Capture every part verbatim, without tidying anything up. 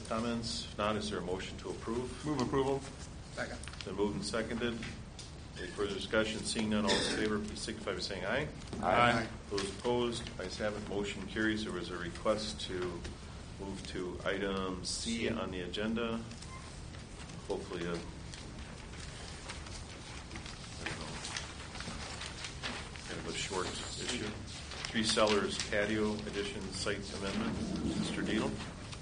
comments? If not, is there a motion to approve? Move approval. Second. It's been moved and seconded. Any further discussion? Seeing none, all in favor, please signify by saying aye. Aye. Those opposed, ayes have it, motion carries. There was a request to move to item C on the agenda. Hopefully, a, I don't know, kind of a short issue. Three Cellars patio addition site amendment. Mister Deedle.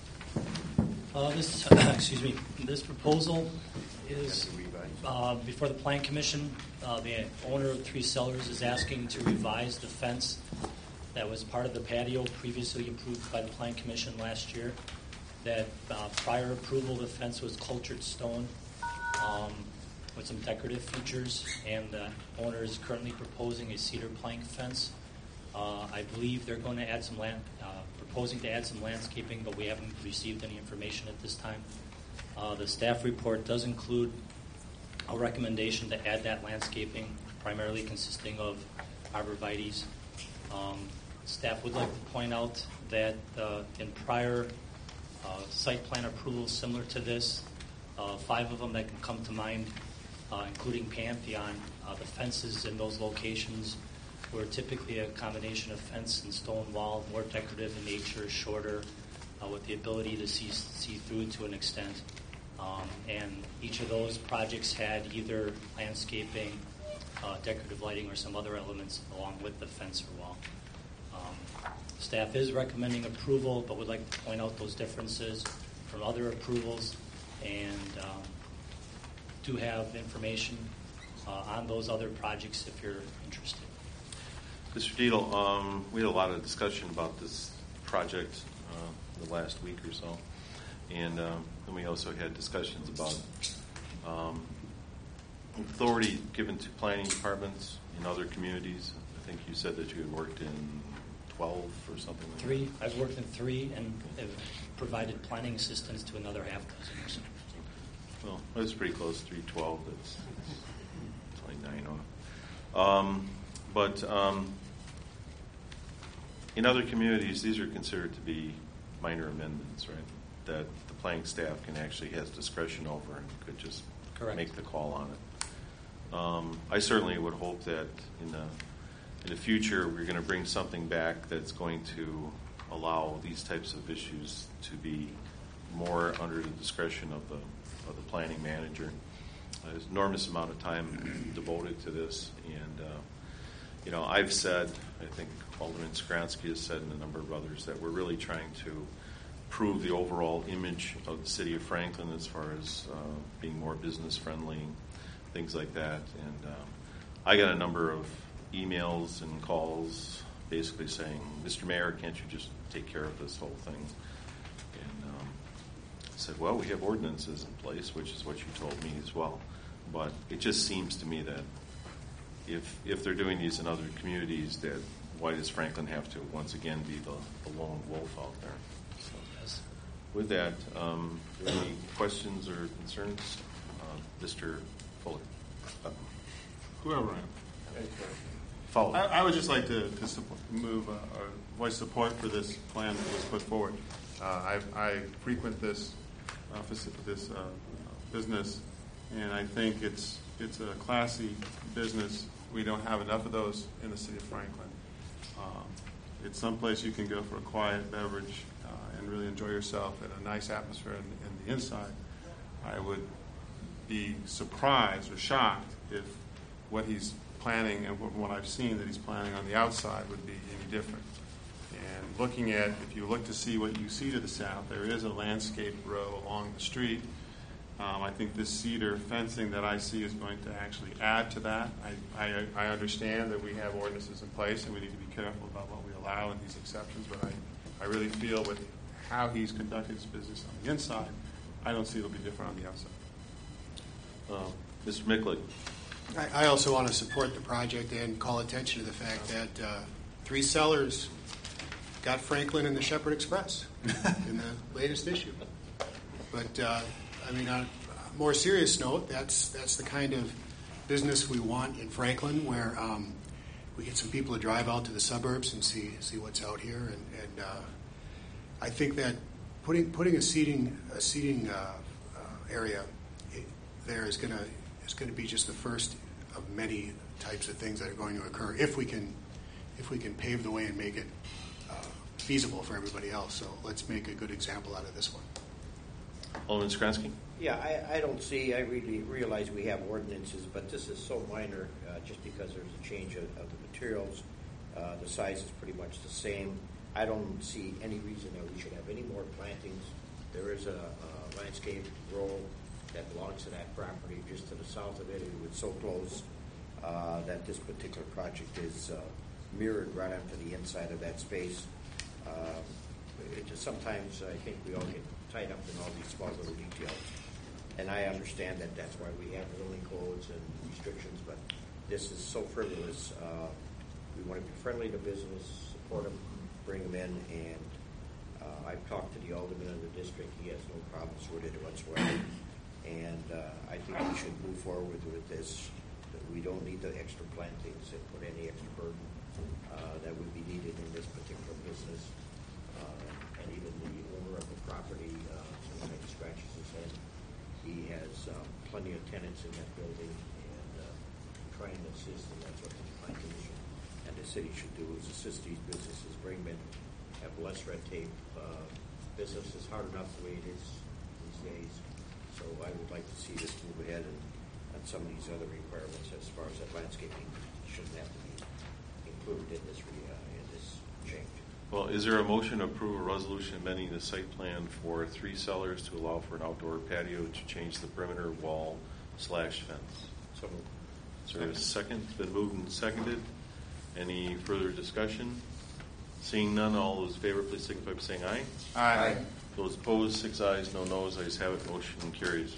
Uh, this, excuse me, this proposal is uh, before the Plan Commission. Uh, the owner of Three Cellars is asking to revise the fence that was part of the patio previously approved by the Plan Commission last year. That uh, prior approval, the fence was cultured stone um, with some decorative features, and the owner is currently proposing a cedar plank fence. Uh, I believe they're going to add some land, uh, proposing to add some landscaping, but we haven't received any information at this time. Uh, the staff report does include a recommendation to add that landscaping, primarily consisting of arborvitaes. Um, staff would like to point out that uh, in prior uh, site plan approvals similar to this, uh, five of them that can come to mind, uh, including Pantheon, uh, the fences in those locations were typically a combination of fence and stone wall, more decorative in nature, shorter, uh, with the ability to see see through to an extent. Um, and each of those projects had either landscaping, uh, decorative lighting, or some other elements along with the fence or wall. Um, staff is recommending approval, but would like to point out those differences from other approvals, and um, do have information uh, on those other projects if you're interested. Mister Deedle, um, we had a lot of discussion about this project uh, the last week or so, and um, then we also had discussions about um, authority given to planning departments in other communities. I think you said that you had worked in twelve or something like Three. that. I've worked in three and have provided planning assistance to another half dozen or so. Well, that's pretty close. Three twelve. That's, that's like nine off. Um, but um, in other communities, these are considered to be minor amendments, right? That the planning staff can actually has discretion over and could just Correct. make the call on it. Um, I certainly would hope that in the in the future we're going to bring something back that's going to allow these types of issues to be more under the discretion of the of the planning manager. Uh, there's an enormous amount of time devoted to this, and uh, you know, I've said, I think Alderman Skransky has said, and a number of others, that we're really trying to improve the overall image of the city of Franklin as far as uh, being more business friendly, things like that. And um, I got a number of emails and calls basically saying, Mister Mayor, can't you just take care of this whole thing? And um, I said, well, we have ordinances in place, which is what you told me as well. But it just seems to me that if if they're doing these in other communities, that why does Franklin have to once again be the, the lone wolf out there? So, Yes. with that, um, any questions or concerns? Uh, Mister Fuller. Uh, Whoever I am. follow. I, I would just like to, to support, move uh, or voice support for this plan that was put forward. Uh, I, I frequent this uh, faci- this uh, business, and I think it's it's a classy business. We don't have enough of those in the city of Franklin. Um, it's someplace you can go for a quiet beverage uh, and really enjoy yourself in a nice atmosphere in, in the inside. I would be surprised or shocked if what he's planning and what I've seen that he's planning on the outside would be any different. And looking at, if you look to see what you see to the south, there is a landscape row along the street. Um, I think this cedar fencing that I see is going to actually add to that. I, I, I understand that we have ordinances in place and we need to be careful about what we allow in these exceptions, but I, I really feel with how he's conducted his business on the inside, I don't see it'll be different on the outside. Uh, Mister Micklich. I, I also want to support the project and call attention to the fact that uh, Three Cellars got Franklin in the Shepherd Express in the latest issue. But uh, I mean, on a more serious note, that's that's the kind of business we want in Franklin, where um, we get some people to drive out to the suburbs and see see what's out here. And, and uh, I think that putting putting a seating a seating uh, uh, area it, there is going to is going to be just the first of many types of things that are going to occur if we can if we can pave the way and make it uh, feasible for everybody else. So let's make a good example out of this one. Alderman Skransky? Yeah, I, I don't see, I really realize we have ordinances, but this is so minor, uh, just because there's a change of, of the materials. Uh, the size is pretty much the same. I don't see any reason that we should have any more plantings. There is a, a landscape row that belongs to that property just to the south of it. It was so close uh, that this particular project is uh, mirrored right onto the inside of that space. Uh, it just sometimes I think we all get tied up in all these small little details. And I understand that that's why we have building codes and restrictions, but this is so frivolous. Uh, we want to be friendly to business, support them, bring them in, and uh, I've talked to the alderman of the district. He has no problems with it whatsoever. And uh, I think we should move forward with this. We don't need the extra plantings and put any extra burden uh, that would be needed in this particular business. Uh, and even the owner of the property, uh, sometimes scratches his head. He has um, plenty of tenants in that building, and uh, trying to assist, and that's what the Plan Commission and the city should do, is assist these businesses, bring them in, have less red tape. Uh, business is hard enough the way it is these days, so I would like to see this move ahead, and, and some of these other requirements as far as that landscaping shouldn't have to be included in this, re, uh, in this change. Well, is there a motion to approve a resolution amending the site plan for three cellars to allow for an outdoor patio to change the perimeter wall slash fence? So Is there a second? It's been moved and seconded. Any further discussion? Seeing none, all those in favor, please signify by saying aye. Aye. Those opposed, six ayes, no noes. Ayes have it. Motion carries.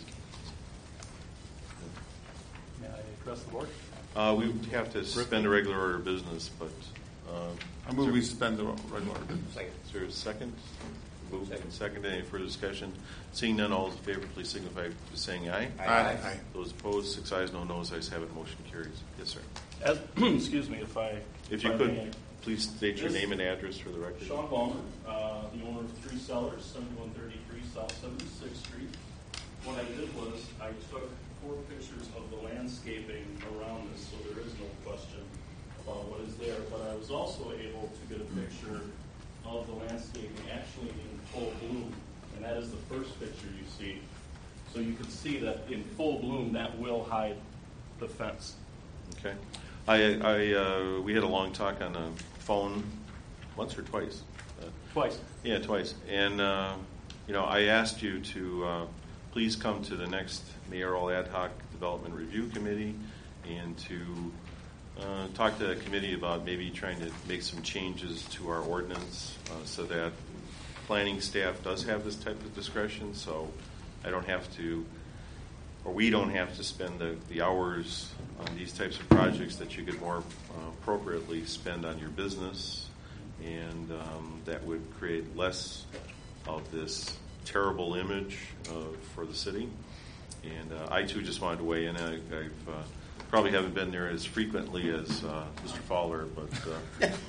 May I address the board? Uh, we have to suspend a regular order of business, but uh, I move we suspend the regular order business. second. is there a second? Moved Second. and seconded. Any further discussion? Seeing none, all those in favor, please signify by saying aye. Aye. Aye. Those opposed, six ayes, no noes. Ayes have it. Motion carries. Yes, sir. As, excuse me, if I If you I could, may. please state your This- name and address for the record. Sean Ballmer, uh, the owner of Three Cellars, seventy-one thirty-three South seventy-sixth Street. What I did was I took four pictures of the landscaping around this, so there is no question about what is there. But I was also able to get a picture of the landscaping actually in full bloom, and that is the first picture you see. So you can see that in full bloom, that will hide the fence. Okay. I, I, uh, we had a long talk on the phone once or twice. Uh, Twice. yeah, twice. And, uh, you know, I asked you to uh, please come to the next mayoral ad hoc development review committee and to uh, talk to the committee about maybe trying to make some changes to our ordinance uh, so that planning staff does have this type of discretion, so I don't have to, or we don't have to spend the, the hours on these types of projects that you could more uh, appropriately spend on your business, and um, that would create less of this terrible image uh, for the city. And uh, I too just wanted to weigh in. I, I've uh, probably haven't been there as frequently as uh, Mister Fowler, but uh,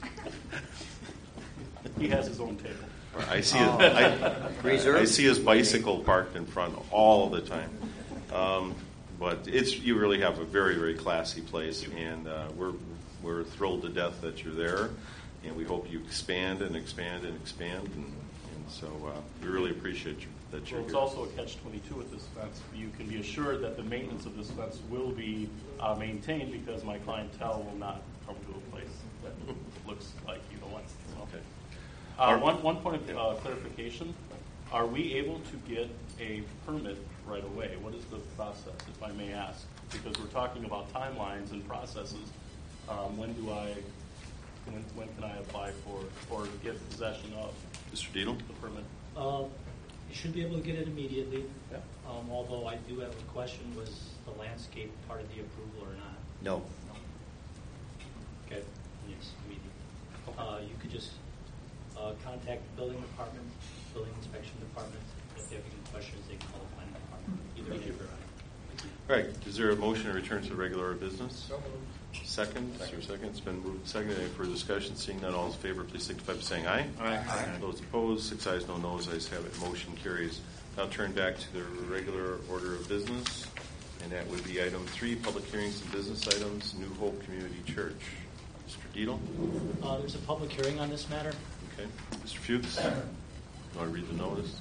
He has his own table. I see his, I, Reserve? I see his bicycle parked in front all the time. Um, but it's you really have a very very classy place, and uh, we're we're thrilled to death that you're there, and we hope you expand and expand and expand, and, and so uh, we really appreciate you that you're Well, it's here. also a catch twenty-two with this fence. You can be assured that the maintenance of this fence will be uh, maintained because my clientele will not come to a place that looks like either one. So. Okay. Uh, one, one point of uh, clarification, are we able to get a permit right away? What is the process, if I may ask? Because we're talking about timelines and processes. Um, when do I, when, when can I apply for or get possession of Mister Deedle? the permit? Uh, You should be able to get it immediately, Yeah. um, although I do have a question, was the landscape part of the approval or not? No. Okay, yes, immediate. Uh, you could just uh, contact the building department, building inspection department. If they have any questions, they can call the planning department, either Thank you. Nick or I. All right, is there a motion to return to the regular order of business? Second, is there a second? It's been moved. Second, any further discussion? Seeing none, all in favor, please signify by saying aye. Aye. Those opposed, six ayes, no noes. Ayes have it. Motion carries. Now turn back to the regular order of business, and that would be item three, public hearings and business items, New Hope Community Church. Mister Dietl? Uh, There's a public hearing on this matter. Okay. Mister Fuchs? You want to read the notice?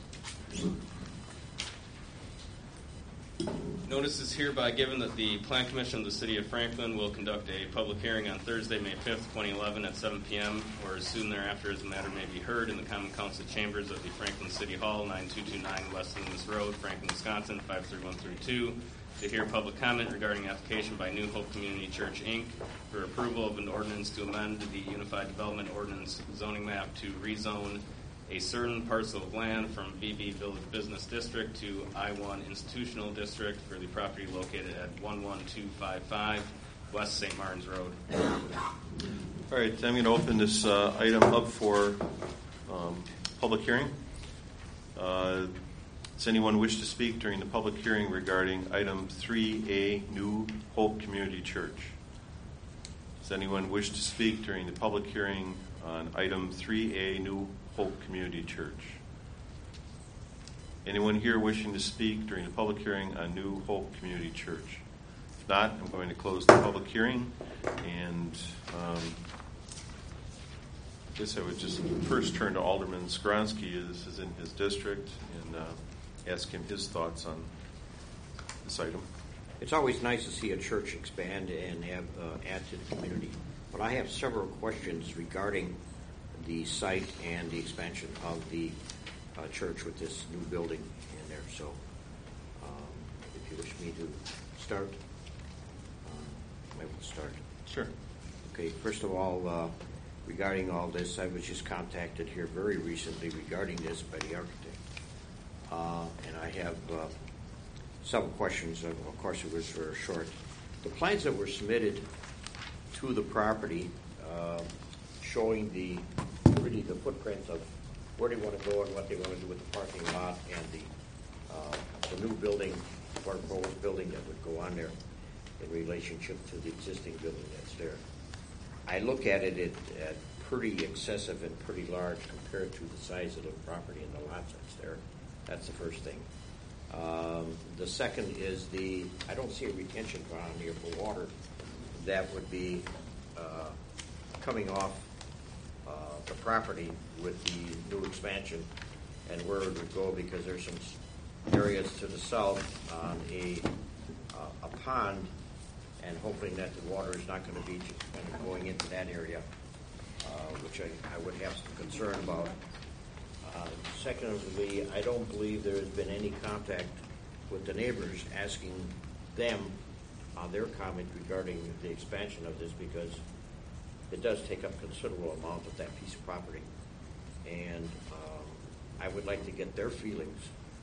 Notice is hereby given that the Plan Commission of the City of Franklin will conduct a public hearing on Thursday, May fifth, twenty eleven at seven p.m. or as soon thereafter as the matter may be heard in the Common Council chambers of the Franklin City Hall, nine two two nine West Loomis Road, Franklin, Wisconsin, five three one three two, to hear public comment regarding application by New Hope Community Church, Incorporated for approval of an ordinance to amend the Unified Development Ordinance zoning map to rezone a certain parcel of land from V B Village Business District to I one Institutional District for the property located at one one two five five West Saint Martin's Road. All right, I'm going to open this uh, item up for um, public hearing. Uh, does anyone wish to speak during the public hearing regarding item three A, New Hope Community Church? Does anyone wish to speak during the public hearing on item three A, New Hope Community Church? Anyone here wishing to speak during the public hearing on New Hope Community Church? If not, I'm going to close the public hearing, and um, I guess I would just first turn to Alderman Skronsky. This is in his district, and uh, ask him his thoughts on this item. It's always nice to see a church expand and have uh, add to the community, but I have several questions regarding the site and the expansion of the uh, church with this new building in there. So um, if you wish me to start, um, I will start. Sure. Okay, first of all, uh, regarding all this, I was just contacted here very recently regarding this by the architect. Uh, and I have uh, several questions. Of course, it was for short. The plans that were submitted to the property uh, showing the really the footprint of where they want to go and what they want to do with the parking lot and the uh, the new building, or proposed building that would go on there in relationship to the existing building that's there. I look at it at, at pretty excessive and pretty large compared to the size of the property and the lots that's there. That's the first thing. Um, the second is the, I don't see a retention pond here for water that would be uh, coming off uh, the property with the new expansion and where it would go, because there's some areas to the south on a, uh, a pond, and hoping that the water is not going to be just kind of going into that area, uh, which I, I would have some concern about. Uh, secondly, I don't believe there has been any contact with the neighbors asking them on their comment regarding the expansion of this, because it does take up considerable amount of that piece of property. And um, I would like to get their feelings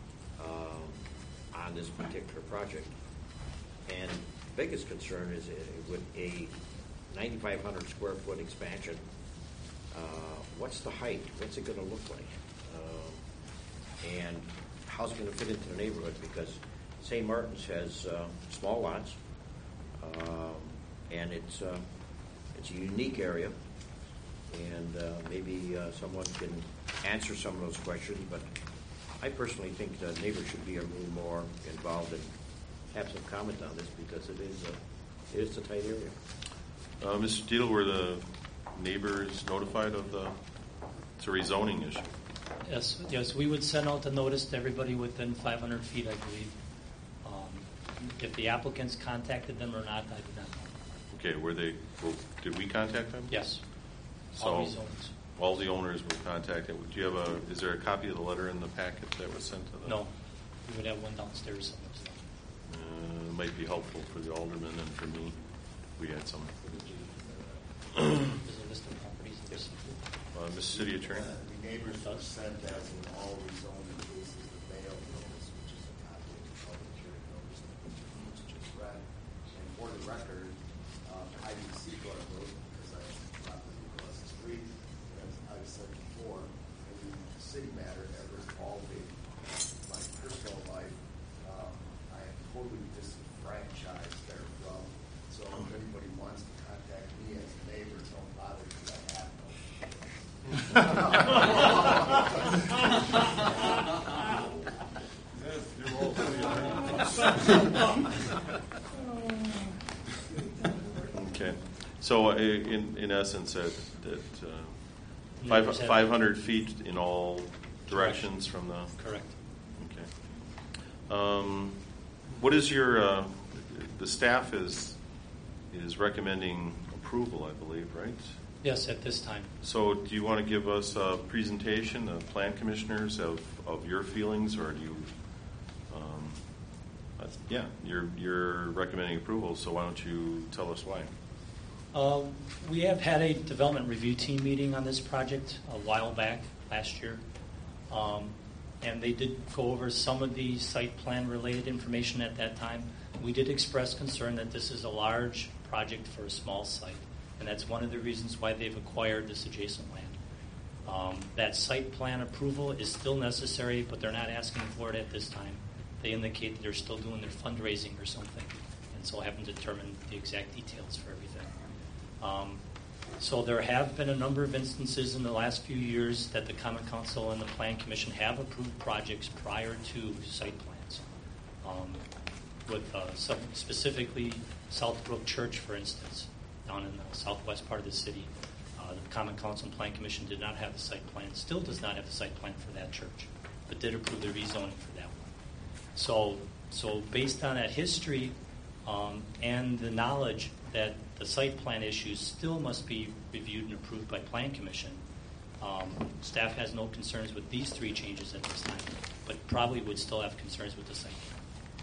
um, on this particular project. And the biggest concern is uh, with a ninety-five hundred square foot expansion, uh, what's the height? What's it going to look like? Uh, and how's it going to fit into the neighborhood? Because Saint Martin's has uh, small lots, um, and it's uh, it's a unique area, and uh, maybe uh, someone can answer some of those questions. But I personally think the neighbors should be a little more involved and have some comment on this, because it is a it is a tight area. Uh, Mister Dietl, were the neighbors notified of the? It's a rezoning issue. Yes, yes, we would send out the notice to everybody within five hundred feet, I believe. Um, if the applicants contacted them or not, I do not know. Okay, were they? Well, did we contact them? Yes. So all rezones. all the owners were contacted. Do you have a? Is there a copy of the letter in the packet that was sent to them? No, we would have one downstairs somewhere. Uh, it might be helpful for the alderman and for me. We had some. There's a list of properties. Yes. Uh, Mister City Attorney. Uh, the neighbors were sent, as in all rezoning cases, the mail notice, which is a copy of the public hearing notice that was just read. And for the record, um, I didn't see Gordon Road because I not living across the street. As I've said before, in the city matter ever involving my personal life, um, I am totally disinformed So uh, in, in essence, that, that uh, Neighbors five, have- five hundred feet in all directions from the, Correct. okay. Um, What is your, uh, the staff is, is recommending approval, I believe, right? Yes, at this time. So do you want to give us a presentation, the plan commissioners, of, of your feelings, or do you, um, uh, yeah, you're, you're recommending approval, so why don't you tell us why? Uh, We have had a development review team meeting on this project a while back, last year. Um, And they did go over some of the site plan related information at that time. We did express concern that this is a large project for a small site. And that's one of the reasons why they've acquired this adjacent land. Um, That site plan approval is still necessary, but they're not asking for it at this time. They indicate that they're still doing their fundraising or something, and so haven't determined the exact details for everything. Um, So there have been a number of instances in the last few years that the Common Council and the Plan Commission have approved projects prior to site plans. Um, With uh, some, specifically Southbrook Church, for instance, down in the southwest part of the city. Uh, the Common Council and Plan Commission did not have the site plan, still does not have the site plan for that church, but did approve the rezoning for that one. So, so based on that history um, and the knowledge that the site plan issues still must be reviewed and approved by Plan Commission, um, staff has no concerns with these three changes at this time, but probably would still have concerns with the site plan.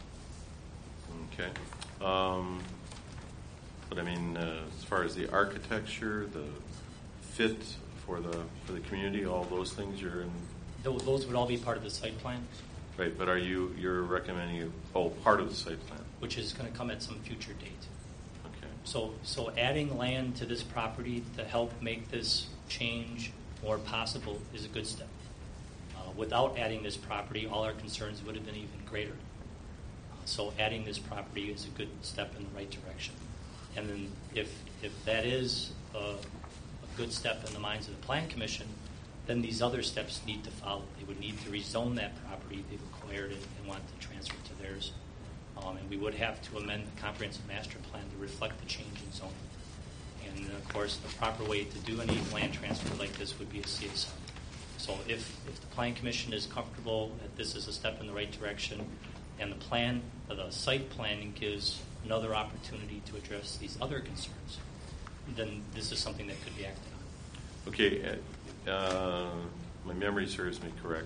Okay. Um, But I mean, uh, as far as the architecture, the fit for the, for the community, all those things you're in, Tho- Those would all be part of the site plan, right, but are you, you're recommending, oh, part of the site plan? which is going to come at some future date. Okay. So, so adding land to this property to help make this change more possible is a good step. Uh, Without adding this property, all our concerns would have been even greater. Uh, So adding this property is a good step in the right direction. And then if, if that is a, a good step in the minds of the Plan Commission, then these other steps need to follow. They would need to rezone that property. They've acquired it and want to transfer it to theirs. Um, and we would have to amend the comprehensive master plan to reflect the change in zoning. And of course, the proper way to do any land transfer like this would be a C S R. So if, if the Plan Commission is comfortable that this is a step in the right direction, and the plan, uh, the site planning gives another opportunity to address these other concerns, then this is something that could be acted on. Okay, uh, my memory serves me correct.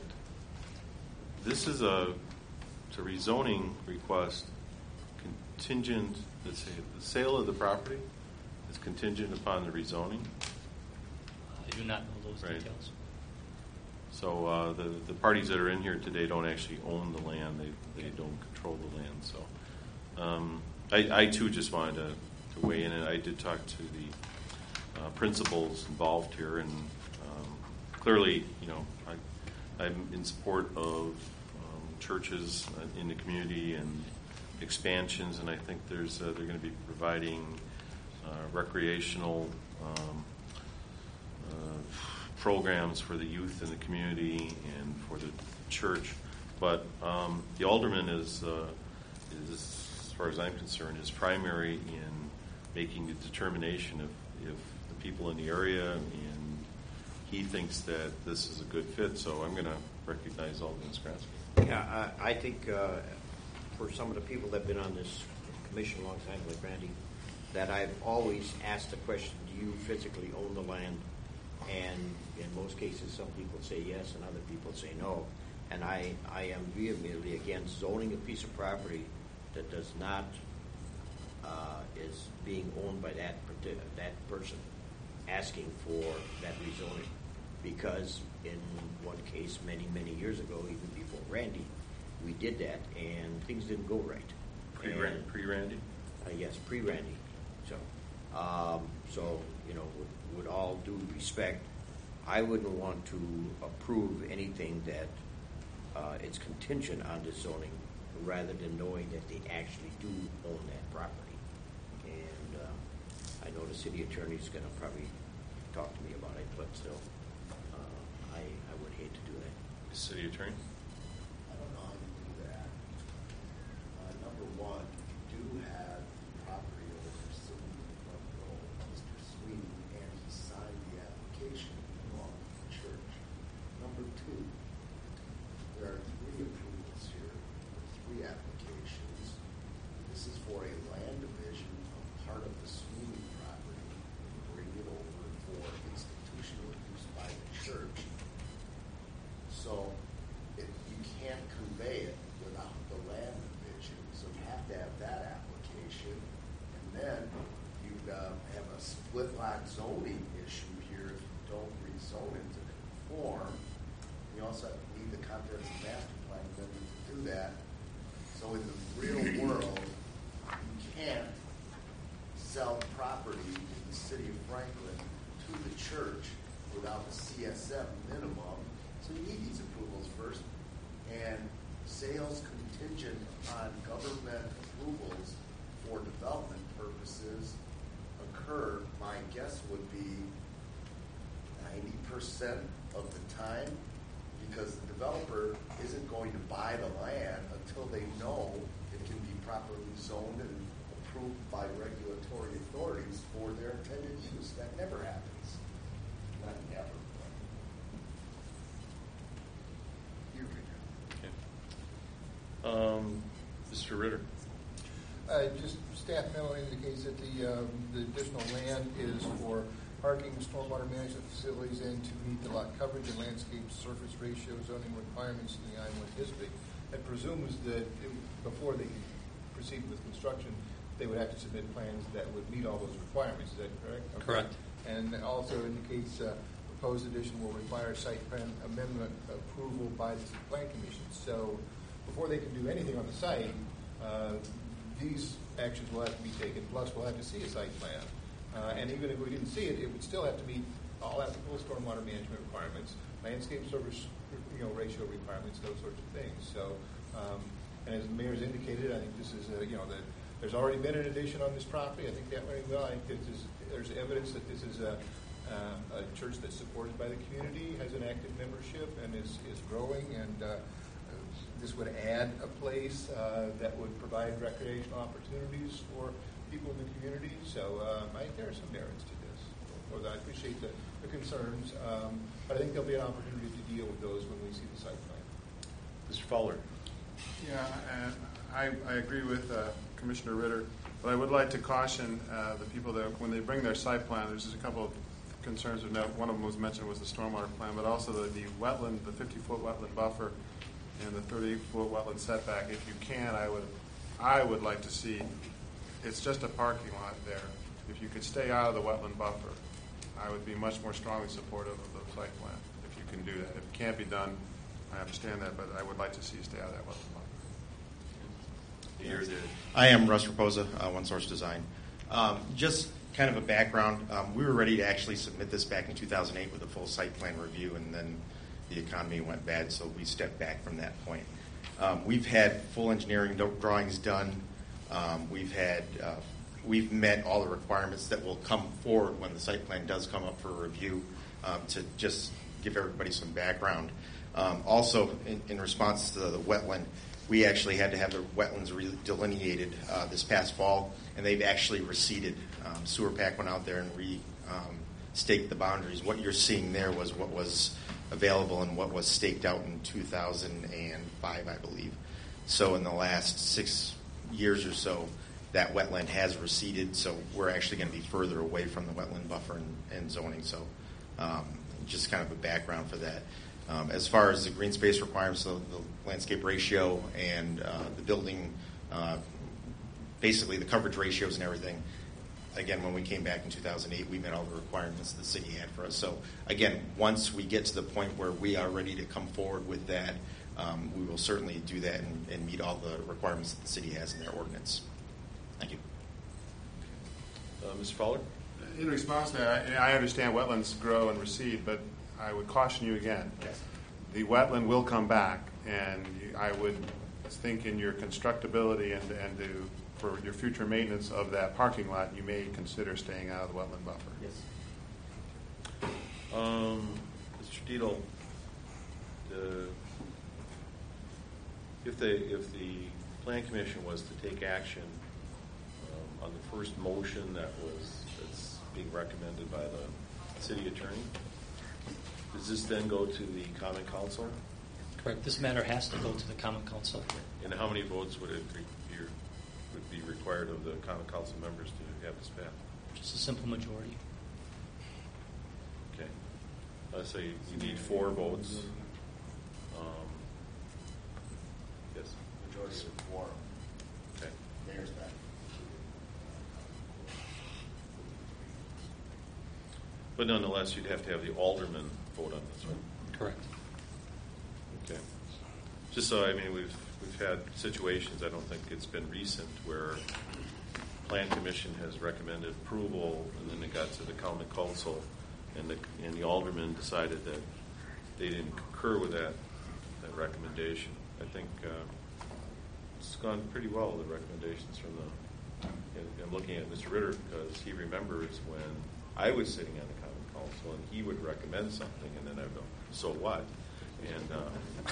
This is a, it's a rezoning request contingent, let's say, the sale of the property is contingent upon the rezoning. I do not know those Right. details. So uh, the, the parties that are in here today don't actually own the land, they, they don't control the land, so. Um, I, I too just wanted to, to weigh in, and I did talk to the uh, principals involved here, and um, clearly, you know, I, I'm in support of um, churches in the community and expansions, and I think there's uh, they're going to be providing uh, recreational um, uh, programs for the youth in the community and for the church. But um, the alderman is, uh, is, as far as I'm concerned, is primary in making the determination if, if the people in the area, and he thinks that this is a good fit. So I'm going to recognize Alderman Skransky. Yeah, I, I think uh, for some of the people that have been on this commission a long time, like Randy, that I've always asked the question, do you physically own the land? And in most cases, some people say yes and other people say no. And I, I am vehemently against zoning a piece of property that does not, uh, is being owned by that, parti- that person asking for that rezoning. Because in one case, many, many years ago, even before Randy, we did that and things didn't go right. Pre-Randy? And- Pre-Randy? uh, yes, pre-Randy. So, um, so you know, with, with all due respect, I wouldn't want to approve anything that uh, it's contingent on this zoning, rather than knowing that they actually do own that property. And uh, I know the city attorney is going to probably talk to me about it, but still, uh, I, I would hate to do that. City attorney? I don't know how you do that. Uh, number one, you do have property owners sitting in the front row of this split lot zoning issue here if you don't rezone it to conform. You also need the comprehensive master plan amendment to do that. So in the real world, you can't sell property in the city of Franklin to the church without a C S M minimum. So you need these approvals first. And sales contingent upon government approvals for development purposes occur, my guess would be ninety percent of the time, because the developer isn't going to buy the land until they know it can be properly zoned and approved by regulatory authorities for their intended use. That never happens. Not never. Here we go. Okay. Um, Mister Ritter. Uh, just staff memo indicates that the, um, the additional land is for parking, stormwater management facilities, and to meet the lot coverage and landscape surface ratio zoning requirements in the I one district. That presumes that it, before they proceed with construction, they would have to submit plans that would meet all those requirements. Is that correct? Okay. Correct. And it also indicates uh, proposed addition will require site plan amendment approval by the plan commission. So before they can do anything on the site, uh, these actions will have to be taken, plus we'll have to see a site plan. Uh, and even if we didn't see it, it would still have to meet all applicable stormwater management requirements, landscape service, you know, ratio requirements, those sorts of things. So, um, and as the mayor's indicated, I think this is, a, you know, that there's already been an addition on this property. I think that went well. I think this is, there's evidence that this is a, uh, a church that's supported by the community, has an active membership, and is, is growing. And uh, this would add a place uh, that would provide recreational opportunities for people in the community. So um, I think there are some merits to this. Although I appreciate the, the concerns, um, but I think there'll be an opportunity to deal with those when we see the site plan. Mister Fowler. Yeah, and I, I agree with uh, Commissioner Ritter, but I would like to caution uh, the people that when they bring their site plan, there's just a couple of concerns of note. One of them was mentioned was the stormwater plan, but also the, the wetland, the fifty-foot wetland buffer and the thirty-foot wetland setback. If you can, I would, I would like to see, it's just a parking lot there. If you could stay out of the wetland buffer, I would be much more strongly supportive of the site plan, if you can do that. If it can't be done, I understand that, but I would like to see you stay out of that wetland buffer. You're the I am Russ Raposa, uh, One Source Design. Um, just kind of a background, um, we were ready to actually submit this back in two thousand eight with a full site plan review, and then the economy went bad, so we stepped back from that point. Um, we've had full engineering drawings done. Um, we've had uh, we've met all the requirements that will come forward when the site plan does come up for review. Um, to just give everybody some background. Um, also, in, in response to the wetland, we actually had to have the wetlands re- delineated uh, this past fall, and they've actually receded. Um, Sewer Pack went out there and re um, staked the boundaries. What you're seeing there was what was available and what was staked out in two thousand five, I believe. So in the last six years or so, that wetland has receded, so we're actually going to be further away from the wetland buffer and, and zoning. So um, just kind of a background for that. Um, as far as the green space requirements, so the landscape ratio and uh, the building, uh, basically the coverage ratios and everything, again, when we came back in two thousand eight, we met all the requirements the city had for us. So again, once we get to the point where we are ready to come forward with that, um, we will certainly do that and, and meet all the requirements that the city has in their ordinance. Thank you. uh, Mister Fowler. In response to that, I, I understand wetlands grow and recede, but I would caution you again. Yes. The wetland will come back, and you, I would think in your constructability and, and to, for your future maintenance of that parking lot, you may consider staying out of the wetland buffer. Yes. Um, Mister Dietel, the, if the if the Plan Commission was to take action um, on the first motion that was that's being recommended by the city attorney, does this then go to the Common Council? Correct. This matter has to go to the Common Council. And how many votes would it be, would be required of the Common Council members to have this passed? Just a simple majority. Okay. Let's say you need four votes. Um, yes. Majority of the quorum. Okay. Mayor's back. But nonetheless, you'd have to have the alderman vote on this, right? Correct. Okay. Just so, I mean, we've, we've had situations, I don't think it's been recent, where Plan Commission has recommended approval, and then it got to the common council, and the, and the alderman decided that they didn't concur with that, that recommendation. I think uh, it's gone pretty well, the recommendations from the, and I'm looking at Mister Ritter because he remembers when I was sitting on the common council and he would recommend something, and then I'd go, so what? And uh,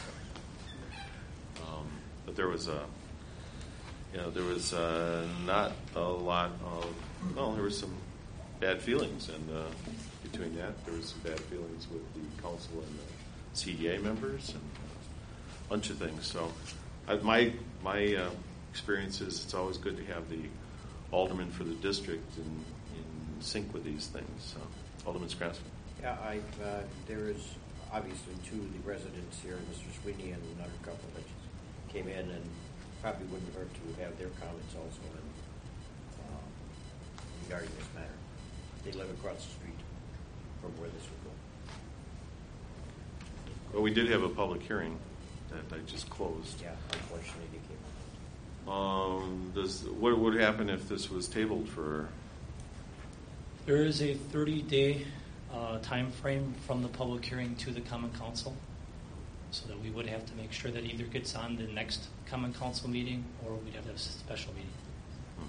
um, but there was a, you know, there was uh, not a lot of, well, there was some bad feelings, and uh, between that, there was some bad feelings with the council and the C D A members, and a bunch of things. So, I, my my uh, experience is it's always good to have the alderman for the district in, in sync with these things. So, Alderman Scranston. Yeah, I, uh, there is obviously two of the residents here, Mister Sweeney and another couple that just came in, and probably wouldn't hurt to have their comments also in, um, regarding this matter. They live across the street from where this would go. Well, we did have a public hearing that I just closed. Yeah, unfortunately, they came. Um, does what would happen if this was tabled for? There is a thirty-day uh, time frame from the public hearing to the Common Council, so that we would have to make sure that either gets on the next Common Council meeting or we'd have to have a special meeting. Hmm.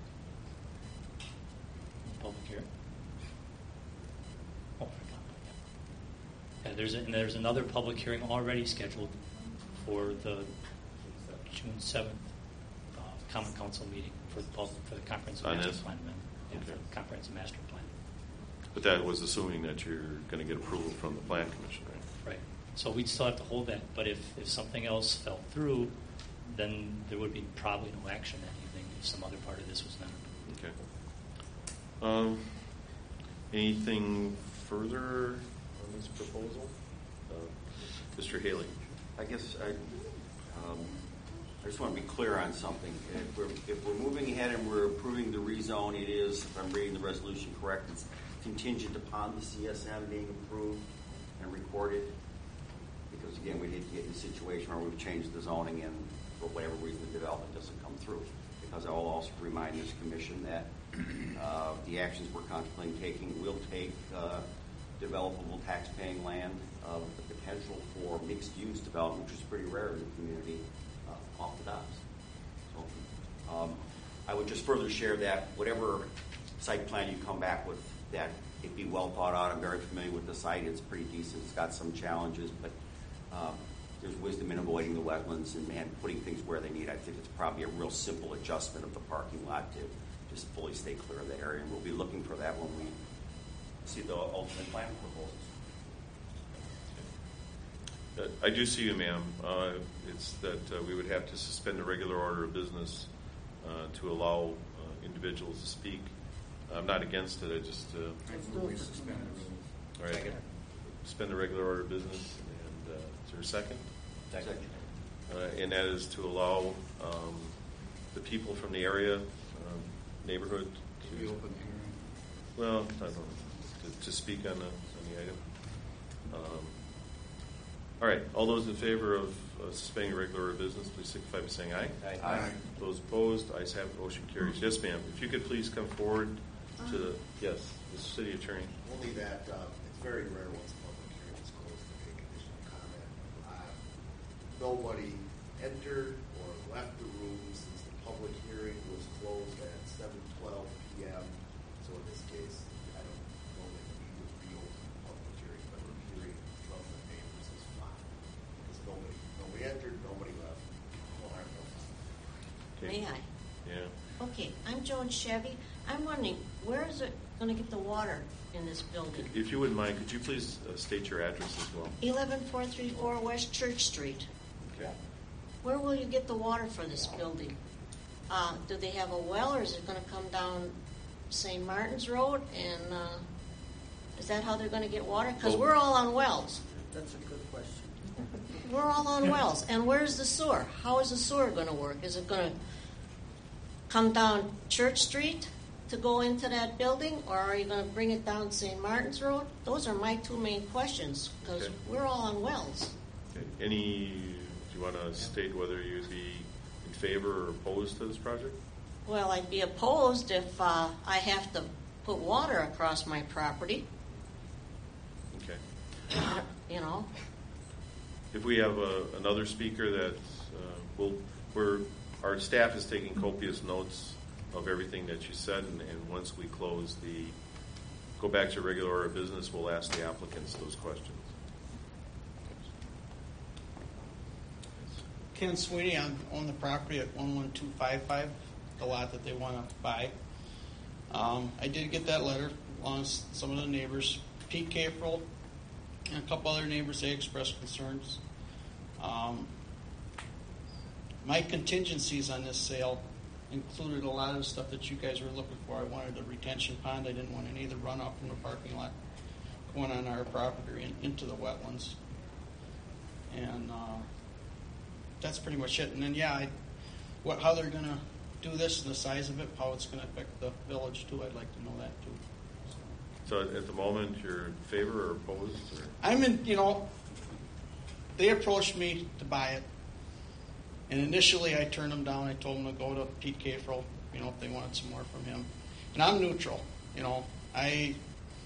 Public hearing. Oh, I forgot. Yeah, there's a, and there's another public hearing already scheduled for the June seventh uh, Common Council meeting for the pub- for the comprehensive On master this? plan amendment. Yeah, Okay. for the comprehensive master plan. But that was assuming that you're going to get approval from the Plan Commission, right? Right. So we'd still have to hold that, but if, if something else fell through, then there would be probably no action that evening if some other part of this was not. Okay. Um, anything further on this proposal? Uh, Mister Haley. I guess I, um, I just want to be clear on something. If we're, if we're moving ahead and we're approving the rezone, it is, if I'm reading the resolution correct, it's contingent upon the C S M being approved and recorded. Because again, we hate to get in a situation where we've changed the zoning and for whatever reason the development doesn't come through. Because I will also remind this commission that uh, the actions we're contemplating taking will take uh, developable tax-paying land of the potential for mixed-use development, which is pretty rare in the community, uh, off the docks. So um, I would just further share that whatever site plan you come back with, that it be well thought out. I'm very familiar with the site. It's pretty decent. It's got some challenges, but um, there's wisdom in avoiding the wetlands and, and putting things where they need. I think it's probably a real simple adjustment of the parking lot to just fully stay clear of that area. And we'll be looking for that when we see the ultimate plan proposals. Uh, I do see you, ma'am. Uh, it's that uh, we would have to suspend the regular order of business uh, to allow uh, individuals to speak. I'm not against it. I just uh, We suspend the rules. all right. Suspend the regular order of business. And uh, is there a second? Second. Uh, and that is to allow um, the people from the area, um, neighborhood, to We open the hearing. well, I don't know, to, to speak on the on the item. Um, all right, all those in favor of uh, suspending regular order of business, please signify by saying aye. Aye. Aye. Those opposed, ayes have it, motion carries. Yes, ma'am. If you could please come forward to the yes, the city attorney. Only that, uh, it's very rare once a public hearing is closed to take additional comment. Uh, Nobody entered or left the room since the public hearing was closed at seven twelve p m So in this case, I don't know that we would reopen the public hearing, but the hearing from the neighbors is fine. Because nobody, nobody entered, nobody left, no harm, no foul. Okay. May I? Yeah. Okay, I'm Joan Chevy. I'm wondering, where is it going to get the water in this building? If you wouldn't mind, could you please uh, state your address as well? eleven four thirty-four West Church Street. Okay. Where will you get the water for this building? Uh, do they have a well, or is it going to come down Saint Martin's Road? And uh, is that how they're going to get water? Because Well- we're all on wells. That's a good question. We're all on wells. And where's the sewer? How is the sewer going to work? Is it going to come down Church Street to go into that building, or are you going to bring it down Saint Martin's Road? Those are my two main questions, because Okay. we're all on wells. Okay. Any, do you want to state whether you'd be in favor or opposed to this project? Well, I'd be opposed if uh, I have to put water across my property, Okay. you know. If we have a, another speaker that uh, will, we're, our staff is taking copious notes of everything that you said, and, and once we close the, go back to regular order of business, we'll ask the applicants those questions. Ken Sweeney, I own the property at one one two five five, the lot that they want to buy. Um, I did get that letter, along with some of the neighbors. Pete Caprel and a couple other neighbors, they expressed concerns. Um, my contingencies on this sale included a lot of the stuff that you guys were looking for. I wanted a retention pond. I didn't want any of the runoff from the parking lot going on our property or in, into the wetlands. And uh, that's pretty much it. And then, yeah, I, what, how they're going to do this and the size of it, how it's going to affect the village, too. I'd like to know that, too. So at the moment, you're in favor or opposed? Or? I'm in, you know, they approached me to buy it. And initially I turned them down. I told them to go to Pete Caprel, you know, if they wanted some more from him. And I'm neutral, you know. I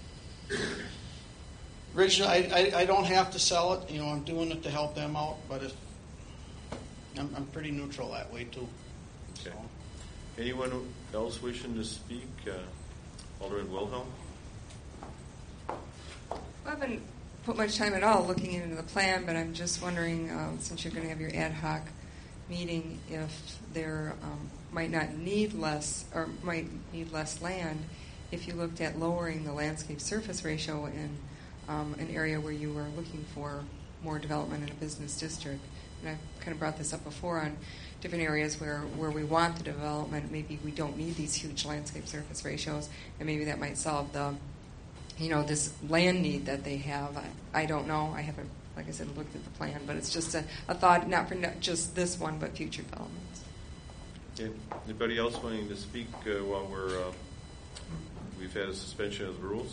originally, I, I, I don't have to sell it. You know, I'm doing it to help them out. But if I'm, I'm pretty neutral that way, too. Okay. Anyone else wishing to speak? Uh, Alderman Wilhelm? I haven't put much time at all looking into the plan, but I'm just wondering, um, since you're going to have your ad hoc meeting, if there um, might not need less or might need less land, if you looked at lowering the landscape surface ratio in um, an area where you were looking for more development in a business district. And I've kind of brought this up before on different areas where, where we want the development. Maybe we don't need these huge landscape surface ratios, and maybe that might solve the you know, this land need that they have. I, I don't know. I haven't, like I said, looked at the plan, but it's just a, a thought, not for not just this one, but future developments. Okay. Anybody else wanting to speak uh, while we're, uh, we've had a suspension of the rules?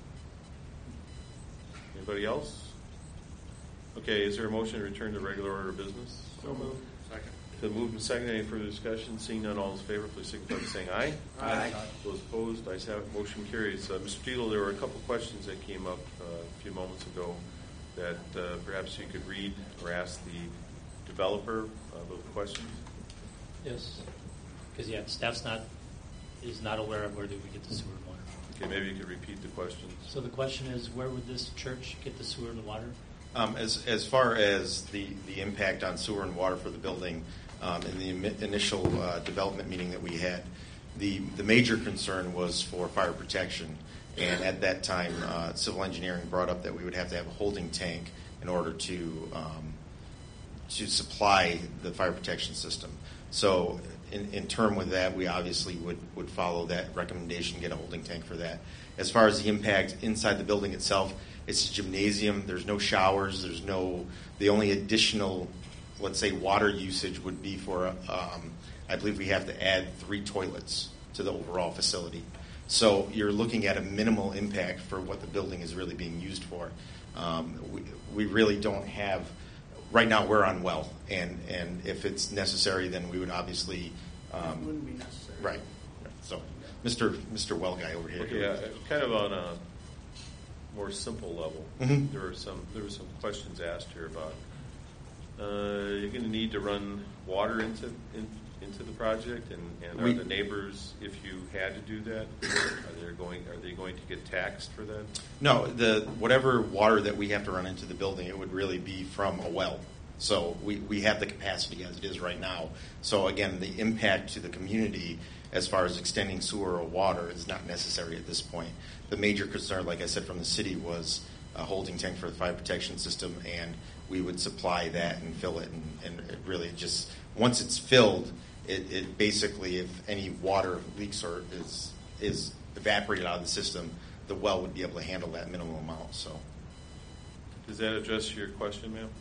Anybody else? Okay, is there a motion to return to regular order of business? So moved. Second. Been moved and seconded. Any further discussion? Seeing none, all in favor, please signify by saying aye. Aye. Those opposed, ayes have it. Motion carries. Uh, Mister Fiedel, there were a couple questions that came up uh, a few moments ago that uh, perhaps you could read or ask the developer uh, those questions. Yes, because yeah, staff's not is not aware of where do we get the sewer and water. Okay, maybe you could repeat the questions. So the question is, where would this church get the sewer and the water? Um, as as far as the the impact on sewer and water for the building. Um, in the imi- initial uh, development meeting that we had, the, the major concern was for fire protection. And at that time, uh, civil engineering brought up that we would have to have a holding tank in order to um, to supply the fire protection system. So in, in term with that, we obviously would, would follow that recommendation, get a holding tank for that. As far as the impact inside the building itself, it's a gymnasium. There's no showers. There's no, the only additional let's say water usage would be for, um, I believe we have to add three toilets to the overall facility. So you're looking at a minimal impact for what the building is really being used for. Um, we, we really don't have, right now we're on well, and, and if it's necessary, then we would obviously. Um, it wouldn't be necessary. Right. So Mister Mister Well guy over here. Okay, uh, kind of on a more simple level, mm-hmm. there were some there were some questions asked here about. Uh, you're going to need to run water into in, into the project, and, and are we, the neighbors, if you had to do that, are they going are they going to get taxed for that? No, the whatever water that we have to run into the building, it would really be from a well. So we, we have the capacity as it is right now. So again, the impact to the community as far as extending sewer or water is not necessary at this point. The major concern, like I said, from the city was a holding tank for the fire protection system, and we would supply that and fill it, and, and it really just, once it's filled, it, it basically, if any water leaks or is is evaporated out of the system, the well would be able to handle that minimal amount. So, does that address your question, ma'am?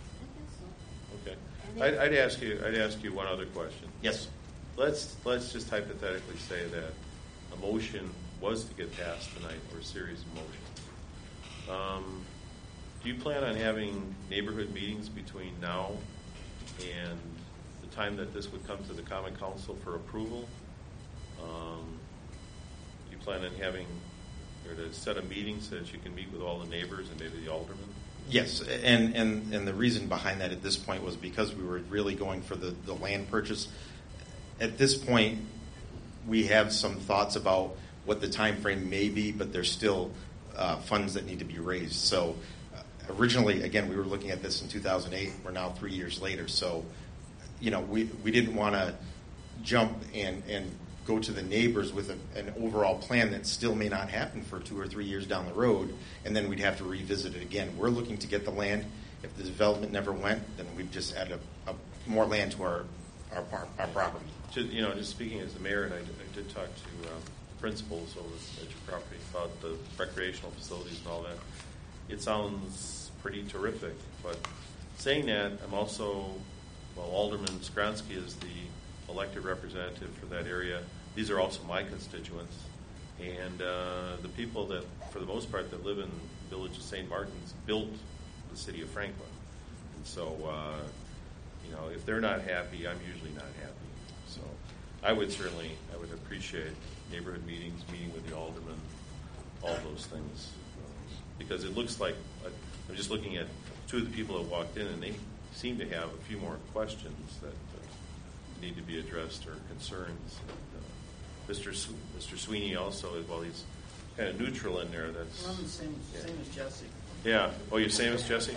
I think so. Okay, I'd, I'd ask you. I'd ask you one other question. Yes. Let's let's just hypothetically say that a motion was to get passed tonight, or a series of motions. Um, do you plan on having neighborhood meetings between now and the time that this would come to the Common Council for approval? Um, do you plan on having, or to set a meeting so that you can meet with all the neighbors and maybe the aldermen? Yes, and, and, and the reason behind that at this point was because we were really going for the, the land purchase. At this point, we have some thoughts about what the time frame may be, but there's still uh, funds that need to be raised. So uh, originally, again, we were looking at this in two thousand eight. We're now three years later. So, you know, we, we didn't want to jump and, and go to the neighbors with a, an overall plan that still may not happen for two or three years down the road, and then we'd have to revisit it again. We're looking to get the land. If the development never went, then we'd just add a, a more land to our our, our property. Just, you know, just speaking as the mayor, and I, I did talk to um, principals over at your property about the recreational facilities and all that. It sounds pretty terrific, but saying that, I'm also, well, Alderman Skronsky is the elected representative for that area. These are also my constituents, and uh, the people that, for the most part, that live in the village of Saint Martin's built the city of Franklin. And so, uh, you know, if they're not happy, I'm usually not happy. So I would certainly, I would appreciate neighborhood meetings, meeting with the aldermen, all those things. Because it looks like, I'm just looking at two of the people that walked in, and they seem to have a few more questions that uh, need to be addressed, or concerns. And, uh, Mister S- Mister Sweeney also, well, he's kind of neutral in there. That's I'm the same, yeah. same as Jesse. Yeah. Oh, you're same as Jesse?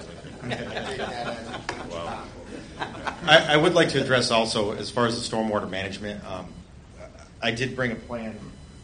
Wow. I, I would like to address also, as far as the stormwater management, um, I did bring a plan.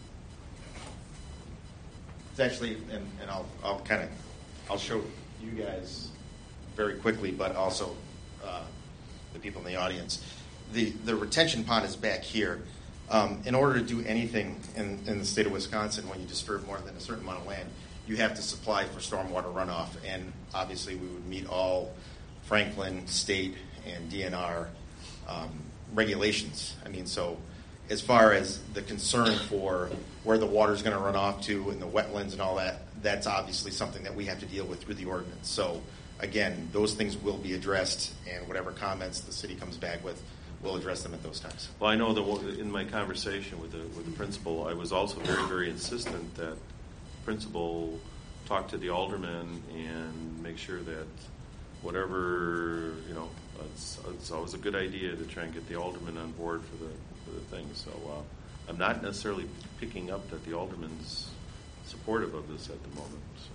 It's actually, and, and I'll, I'll kind of, I'll show you guys very quickly, but also uh, the people in the audience. The the retention pond is back here. Um, in order to do anything in, in the state of Wisconsin, when you disturb more than a certain amount of land, you have to supply for stormwater runoff, and obviously we would meet all Franklin, state, and D N R um, regulations. I mean, so as far as the concern for where the water is going to run off to and the wetlands and all that, that's obviously something that we have to deal with through the ordinance. So again, those things will be addressed, and whatever comments the city comes back with, we'll address them at those times. Well, I know that in my conversation with the with the principal, I was also very, very insistent that the principal talk to the alderman and make sure that whatever, you know, it's, it's always a good idea to try and get the alderman on board for the for the thing. So uh, I'm not necessarily picking up that the alderman's supportive of this at the moment. So.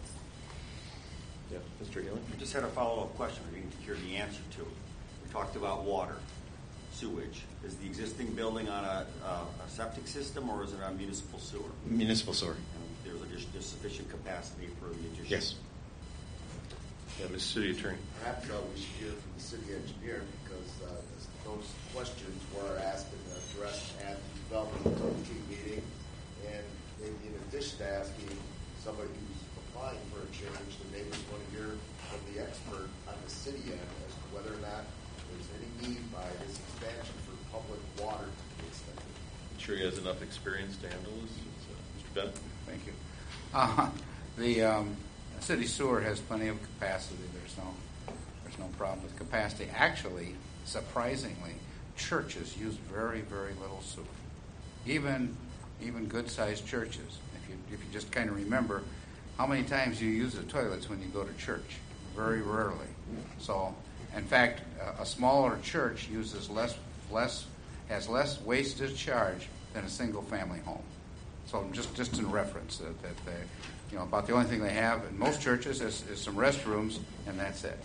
Yeah, Mister Healy? I just had a follow-up question we didn't hear the answer to. We talked about water, sewage. Is the existing building on a, a, a septic system, or is it on municipal sewer? Municipal sewer. And there's addition, there's sufficient capacity for the addition? Yes. Yeah, Mister City Attorney. Perhaps uh, we should hear from the city engineer, because uh, those questions were asked and addressed at the development committee meeting, and maybe in addition to asking somebody who's applying for a change, the neighbors want to hear from the expert on the city end as to whether or not there's any need by this expansion for public water to be extended. I'm sure he has enough experience to handle this. It's, uh, Mister Bennett? Thank you. Uh, the um, city sewer has plenty of capacity. There's no, there's no problem with capacity. Actually, surprisingly, churches use very, very little sewer. Even, even good-sized churches. If you, if you just kind of remember, how many times you use the toilets when you go to church? Very rarely. So, in fact, a, a smaller church uses less, less, has less waste discharge than a single-family home. So, just just in reference that, that they, you know, about the only thing they have in most churches is, is some restrooms, and that's it.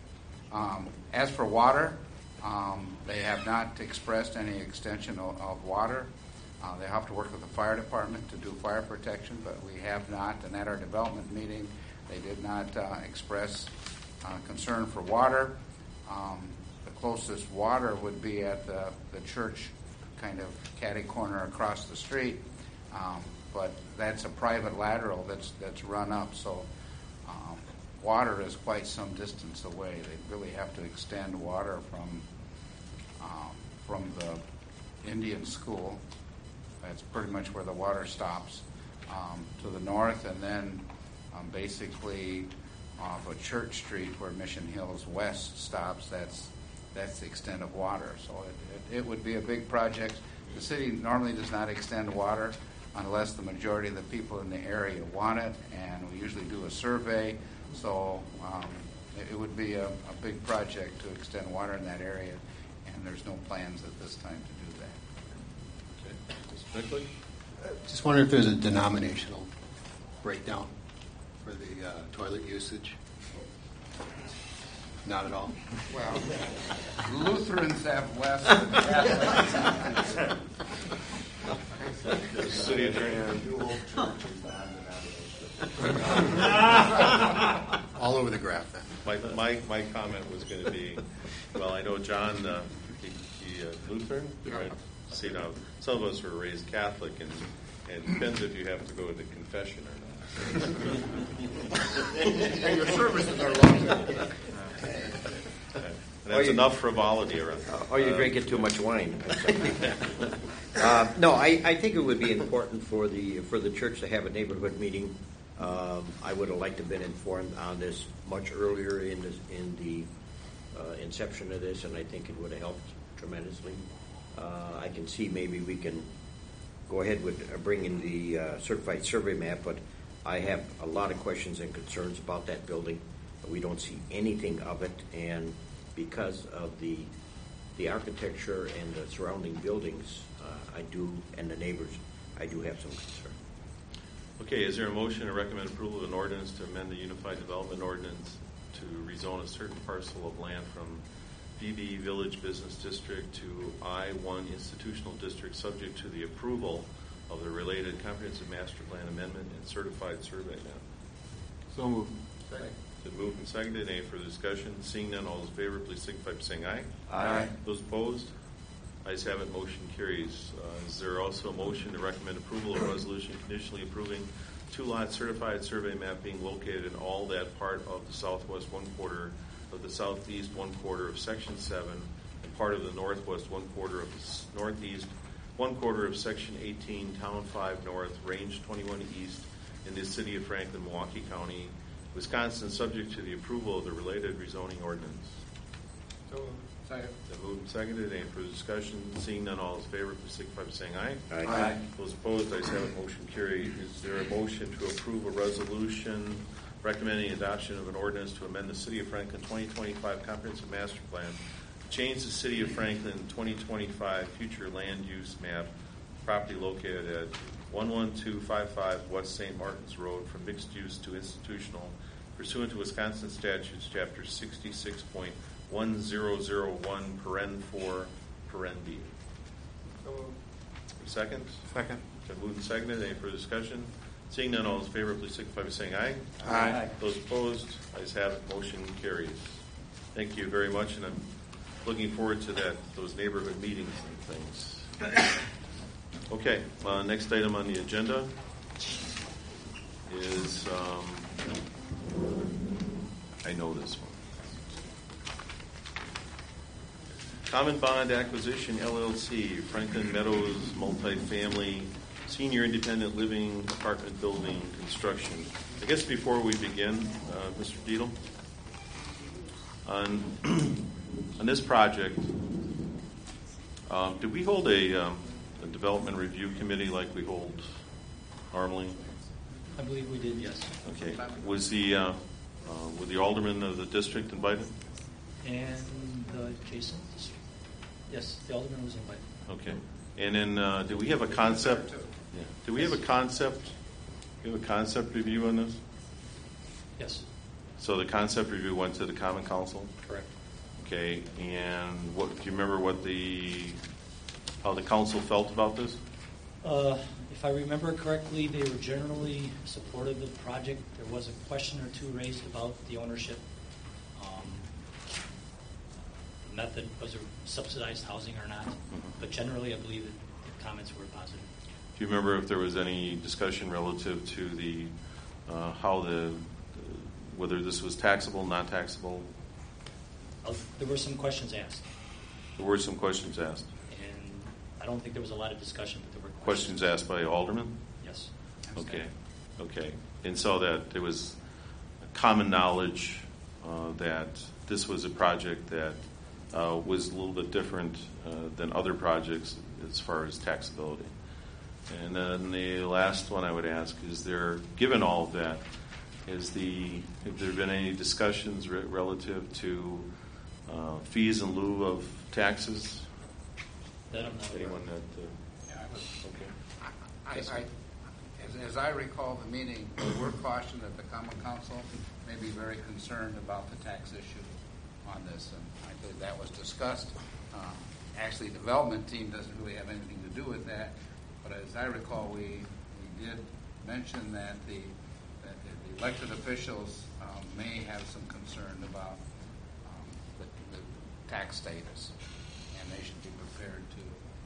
Um, as for water, um, they have not expressed any extension of, of water. Uh, they have to work with the fire department to do fire protection, but we have not. And at our development meeting, they did not uh, express uh, concern for water. Um, the closest water would be at the, the church kind of catty corner across the street, um, but that's a private lateral that's that's run up, so um, water is quite some distance away. They really have to extend water from um, from the Indian school That's pretty much where the water stops um, to the north, and then um, basically off of Church Street where Mission Hills West stops, that's that's the extent of water. So it, it, it would be a big project. The city normally does not extend water unless the majority of the people in the area want it, and we usually do a survey. So um, it, it would be a, a big project to extend water in that area, and there's no plans at this time to do that. Okay. Mister Bickley? Just wondering if there's a denominational breakdown for the uh, toilet usage. Not at all. Well, Lutherans have less than Catholics. City Attorney. All over the graph then. My, my, my comment was going to be, well, I know John, uh, he, he uh, Lutheran, right? See, now, some of us were raised Catholic, and, and it depends if you have to go to confession or not. And your services are long. And that's you, enough frivolity around. Or you uh, drinking too much wine. uh, no, I, I think it would be important for the for the church to have a neighborhood meeting. Um, I would have liked to have been informed on this much earlier in the, in the uh, inception of this, and I think it would have helped tremendously. Uh, I can see maybe we can go ahead with uh, bringing the uh, certified survey map, but I have a lot of questions and concerns about that building. We don't see anything of it, and because of the the architecture and the surrounding buildings, uh, I do, and the neighbors, I do have some concern. Okay, is there a motion to recommend approval of an ordinance to amend the Unified Development Ordinance to rezone a certain parcel of land from B B Village Business District to I one Institutional District, subject to the approval of the related comprehensive master plan amendment and certified survey map? So moved. Second. Been moved and seconded. Any further discussion? Seeing none, all those in favor, please signify by saying aye. Aye. Those opposed? Ayes have it. Motion carries. Uh, is there also a motion to recommend approval of a resolution conditionally approving two-lot certified survey map being located in all that part of the southwest one quarter of the southeast one quarter of Section seven and part of the northwest one quarter of the northeast one quarter of Section eighteen, Town five North, Range twenty-one East in the city of Franklin, Milwaukee County, Wisconsin, subject to the approval of the related rezoning ordinance? So, second. Then moved and seconded. Any further discussion? Seeing none, all is in favor, please signify by saying aye. Aye. Aye. Those opposed, ayes have it. Motion carried. Is there a motion to approve a resolution recommending adoption of an ordinance to amend the City of Franklin twenty twenty-five Comprehensive Master Plan to change the City of Franklin twenty twenty-five future land use map, property located at one one two five five West Saint Martin's Road, from mixed use to institutional, pursuant to Wisconsin statutes, chapter sixty-six point one zero zero one, paren four, paren B. So moved. Second? Second. Been moved and seconded. Any further discussion? Seeing none, all those in favor, please signify by saying aye. Aye. Those opposed, ayes have it. Motion carries. Thank you very much, and I'm looking forward to that, those neighborhood meetings and things. Okay, uh, next item on the agenda is, um, I know this one. Common Bond Acquisition, L L C, Franklin Meadows Multifamily Senior Independent Living Apartment Building Construction. I guess before we begin, uh, Mister Dietl, on, on this project, uh, did we hold a, um, a development review committee like we hold normally? I believe we did, yes. Okay. Was the, uh, uh, were the aldermen of the district invited? And the adjacent district? Yes, the alderman was invited. Okay. And then, uh, do we have a concept? Yeah. Do we have a concept? Do we have a concept review on this? Yes. So the concept review went to the Common Council? Correct. Okay. And what, do you remember what the, how the council felt about this? Uh, if I remember correctly, they were generally supportive of the project. There was a question or two raised about the ownership. Um, the method, was it subsidized housing or not? Mm-hmm. But generally, I believe that the comments were positive. Do you remember if there was any discussion relative to the, uh, how the, whether this was taxable, not taxable? Uh, there were some questions asked. There were some questions asked. And I don't think there was a lot of discussion, but there were questions. questions asked by Alderman? Yes. Okay, okay. And so that there was common knowledge uh, that this was a project that uh, was a little bit different uh, than other projects as far as taxability. And then the last one I would ask is there, given all of that, is the, have there been any discussions re- relative to uh, fees in lieu of taxes? That I'm not aware Anyone of. that, uh, Yeah, I was, okay. I, I, as, as I recall the meeting, we were cautioned that the Common Council may be very concerned about the tax issue on this, and I believe that was discussed. Uh, actually, the development team doesn't really have anything to do with that, but as I recall, we, we did mention that the, that the elected officials um, may have some concern about um, the, the tax status, and they should be prepared to,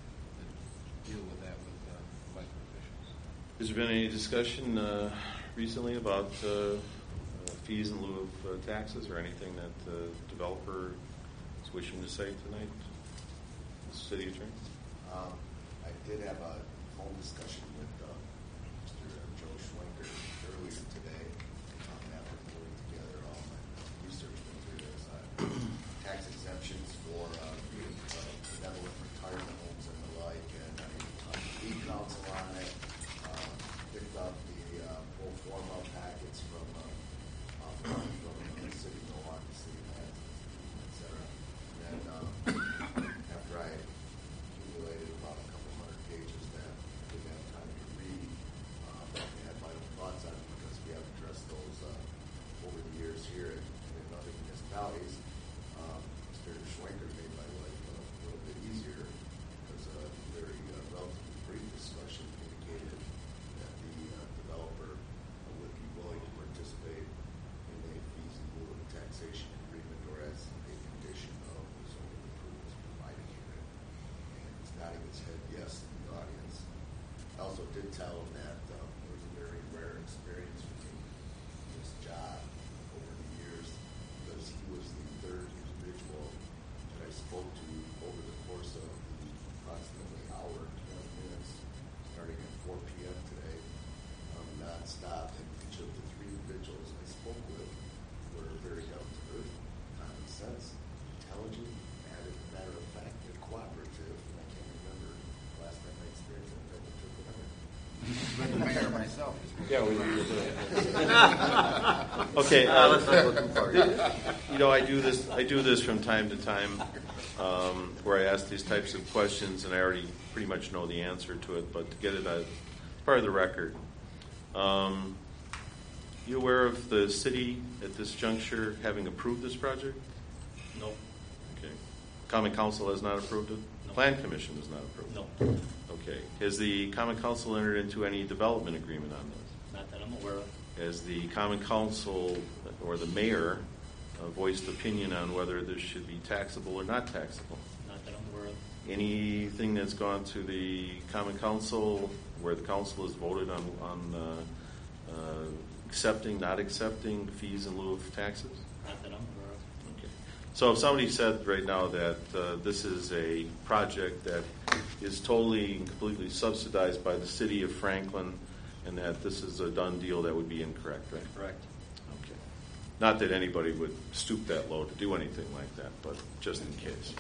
to deal with that with uh, elected officials. Has there been any discussion uh, recently about uh, uh, fees in lieu of uh, taxes or anything that the developer is wishing to say tonight? City Attorney? Um, I did have a phone discussion with uh, Mister Joe Schwenker earlier today um, after pulling together all my research materials on tax exemptions for uh, uh, benevolent retirement homes and the like, and I uh, lead counsel on it, uh, picked up the uh, pro forma packets from uh, uh, from, from the city of Milwaukee, City Land, et cetera. And then uh, after I accumulated about a couple hundred pages that I didn't have time to read, um, I had my own thoughts on it because we have addressed those uh, over the years here in, in other municipalities. Um, Mister Schwenker made my life a little bit easier because a very uh, relatively brief discussion indicated that the uh, developer uh, would be willing to participate in a fees in lieu of taxation agreement or as a condition of the zoning approvals provided here. And he's nodding his head yes in the audience. I also did tell him that um, it was a very rare experience for me in this job over the years because he was the third individual that I spoke to over the course of the approximately hour and twelve minutes, starting at four p.m. today, um, nonstop. And each of the three individuals I spoke with were very down to earth, common sense, intelligent, matter, matter of fact, and cooperative. And I can't remember the last time I experienced that relative whatever. But the mayor myself is. Yeah, we do. Okay. Uh, Uh, let's not go too far. You know, I do this. I do this from time to time, um, where I ask these types of questions, and I already pretty much know the answer to it. But to get it as part of the record, um, you aware of the city at this juncture having approved this project? No. Okay. Common Council has not approved it. No. Plan Commission has not approved No. it. Okay. Has the Common Council entered into any development agreement on this? Not that I'm aware of. Has the Common Council or the mayor uh, voiced opinion on whether this should be taxable or not taxable? Not that I'm aware of. Anything that's gone to the Common Council where the council has voted on, on uh, uh, accepting, not accepting fees in lieu of taxes? Not that I'm aware of. Okay. So if somebody said right now that uh, this is a project that is totally and completely subsidized by the city of Franklin and that this is a done deal, that would be incorrect, right? Correct. Okay. Not that anybody would stoop that low to do anything like that, but just in case.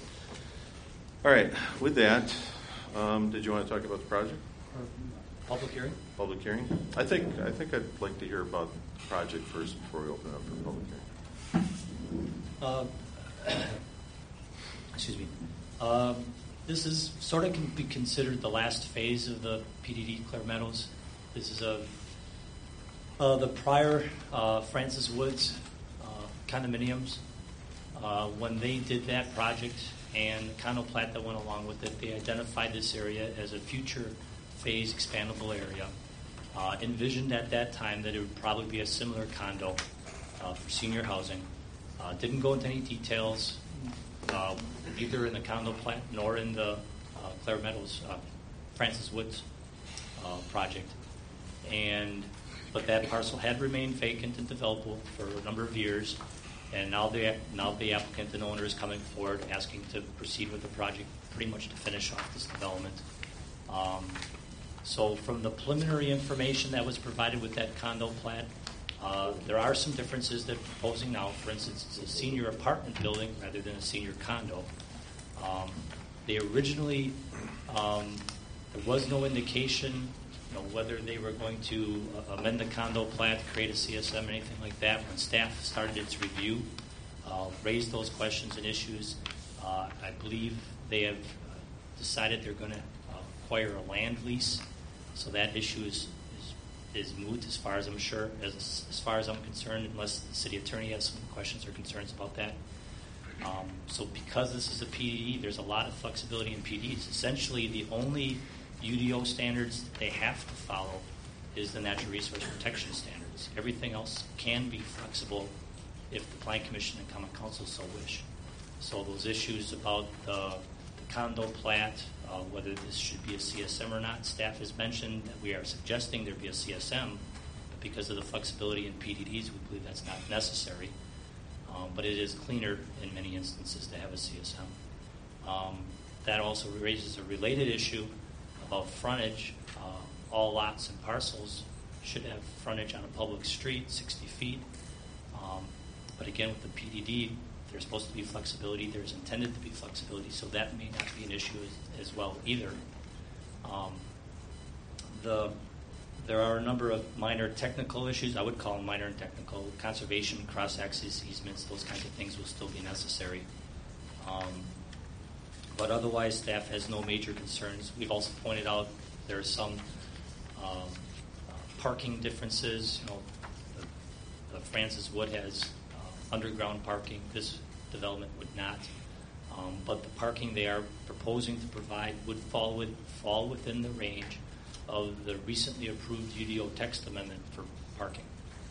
All right. With that, um, did you want to talk about the project? Public hearing? Public hearing? I think I think I'd like to hear about the project first before we open it up for public hearing. Uh, excuse me. Um, this is sort of can be considered the last phase of the P D D Clare Meadows. This is a uh, the prior uh, Francis Woods uh, condominiums. Uh, when they did that project and the condo plat that went along with it, they identified this area as a future phase expandable area. Uh, envisioned at that time that it would probably be a similar condo uh, for senior housing. Uh, didn't go into any details, uh, either in the condo plat nor in the uh, Clare Meadows uh, Francis Woods uh, project. And but that parcel had remained vacant and developable for a number of years, and now the now the applicant and owner is coming forward asking to proceed with the project, pretty much to finish off this development. Um, so from the preliminary information that was provided with that condo plat, uh, there are some differences that we're proposing now. For instance, it's a senior apartment building rather than a senior condo. Um, they originally, um, there was no indication, you know, whether they were going to uh, amend the condo plat, create a C S M, or anything like that. When staff started its review, uh, raised those questions and issues, uh, I believe they have uh, decided they're going to uh, acquire a land lease. So that issue is, is is moot as far as I'm sure, as as far as I'm concerned, unless the city attorney has some questions or concerns about that. Um, so because this is a P D D, there's a lot of flexibility in P D Ds. Essentially, the only U D O standards that they have to follow is the natural resource protection standards. Everything else can be flexible if the Plan Commission and Common Council so wish. So those issues about the, the condo plat, uh, whether this should be a C S M or not, staff has mentioned that we are suggesting there be a C S M, but because of the flexibility in P D Ds, we believe that's not necessary. Um, but it is cleaner in many instances to have a C S M. Um, that also raises a related issue about frontage. Uh, all lots and parcels should have frontage on a public street, sixty feet. Um, but again, with the P D D, there's supposed to be flexibility. There's intended to be flexibility, so that may not be an issue as, as well either. Um, the There are a number of minor technical issues. I would call them minor and technical. Conservation, cross-access easements, those kinds of things will still be necessary. Um, but otherwise, staff has no major concerns. We've also pointed out there are some um, uh, parking differences. You know, the, the Francis Wood has uh, underground parking. This development would not. Um, but the parking they are proposing to provide would fall with fall within the range of the recently approved U D O text amendment for parking.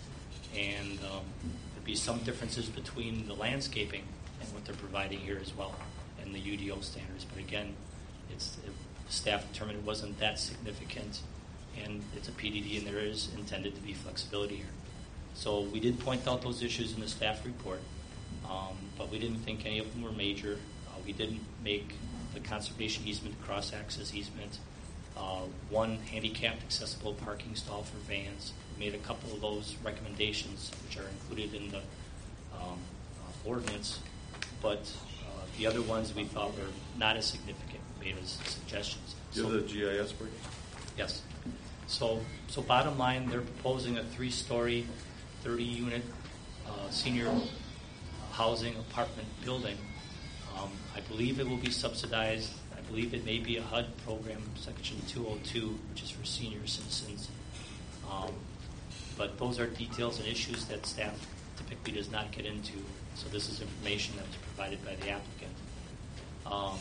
And um, there'd be some differences between the landscaping and what they're providing here as well, and the U D O standards. But again, it's it, staff determined it wasn't that significant, and it's a P D D, and there is intended to be flexibility here. So we did point out those issues in the staff report, um, but we didn't think any of them were major. Uh, we didn't make the conservation easement, cross-access easement, Uh, one handicapped accessible parking stall for vans. We made a couple of those recommendations, which are included in the um, uh, ordinance, but uh, the other ones we thought were not as significant. We made as suggestions. You have So- the G I S for you? Yes. So, so bottom line, they're proposing a three-story, thirty-unit uh, senior housing apartment building. Um, I believe it will be subsidized. I believe it may be a H U D program, Section two oh two, which is for senior citizens. Um, but those are details and issues that staff typically does not get into. So this is information that was provided by the applicant. Um,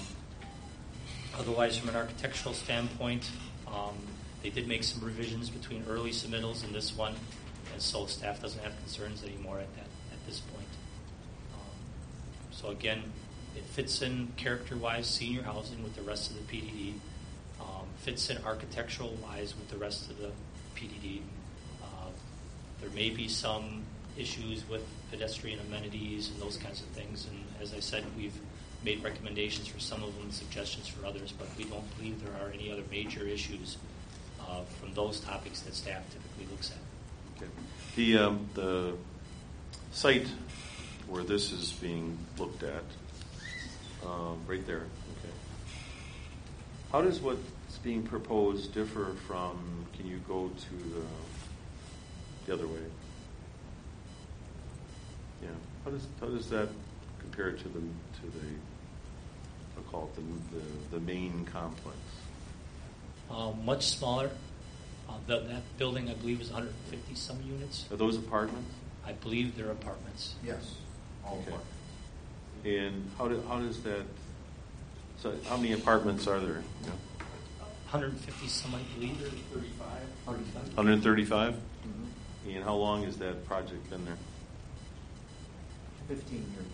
otherwise, from an architectural standpoint, um, they did make some revisions between early submittals and this one, and so staff doesn't have concerns anymore at that at this point. Um, so again, it fits in character-wise, senior housing with the rest of the P D D. Um, fits in architectural-wise with the rest of the P D D. Uh, there may be some issues with pedestrian amenities and those kinds of things. And as I said, we've made recommendations for some of them and suggestions for others, but we don't believe there are any other major issues uh, from those topics that staff typically looks at. Okay. The um, the site where this is being looked at, um, right there. Okay. How does what's being proposed differ from? Can you go to the the other way? Yeah. How does how does that compare to the to the I'll call it the the, the main complex? Uh, much smaller. Uh, the, that building, I believe, is one hundred fifty some units. Are those apartments? I believe they're apartments. Yes, all Okay. apartments. And how do, how does that? So how many apartments are there? You know? one hundred fifty some, I believe. thirty-five. one hundred thirty-five. Mm-hmm. And how long has that project been there? Fifteen years.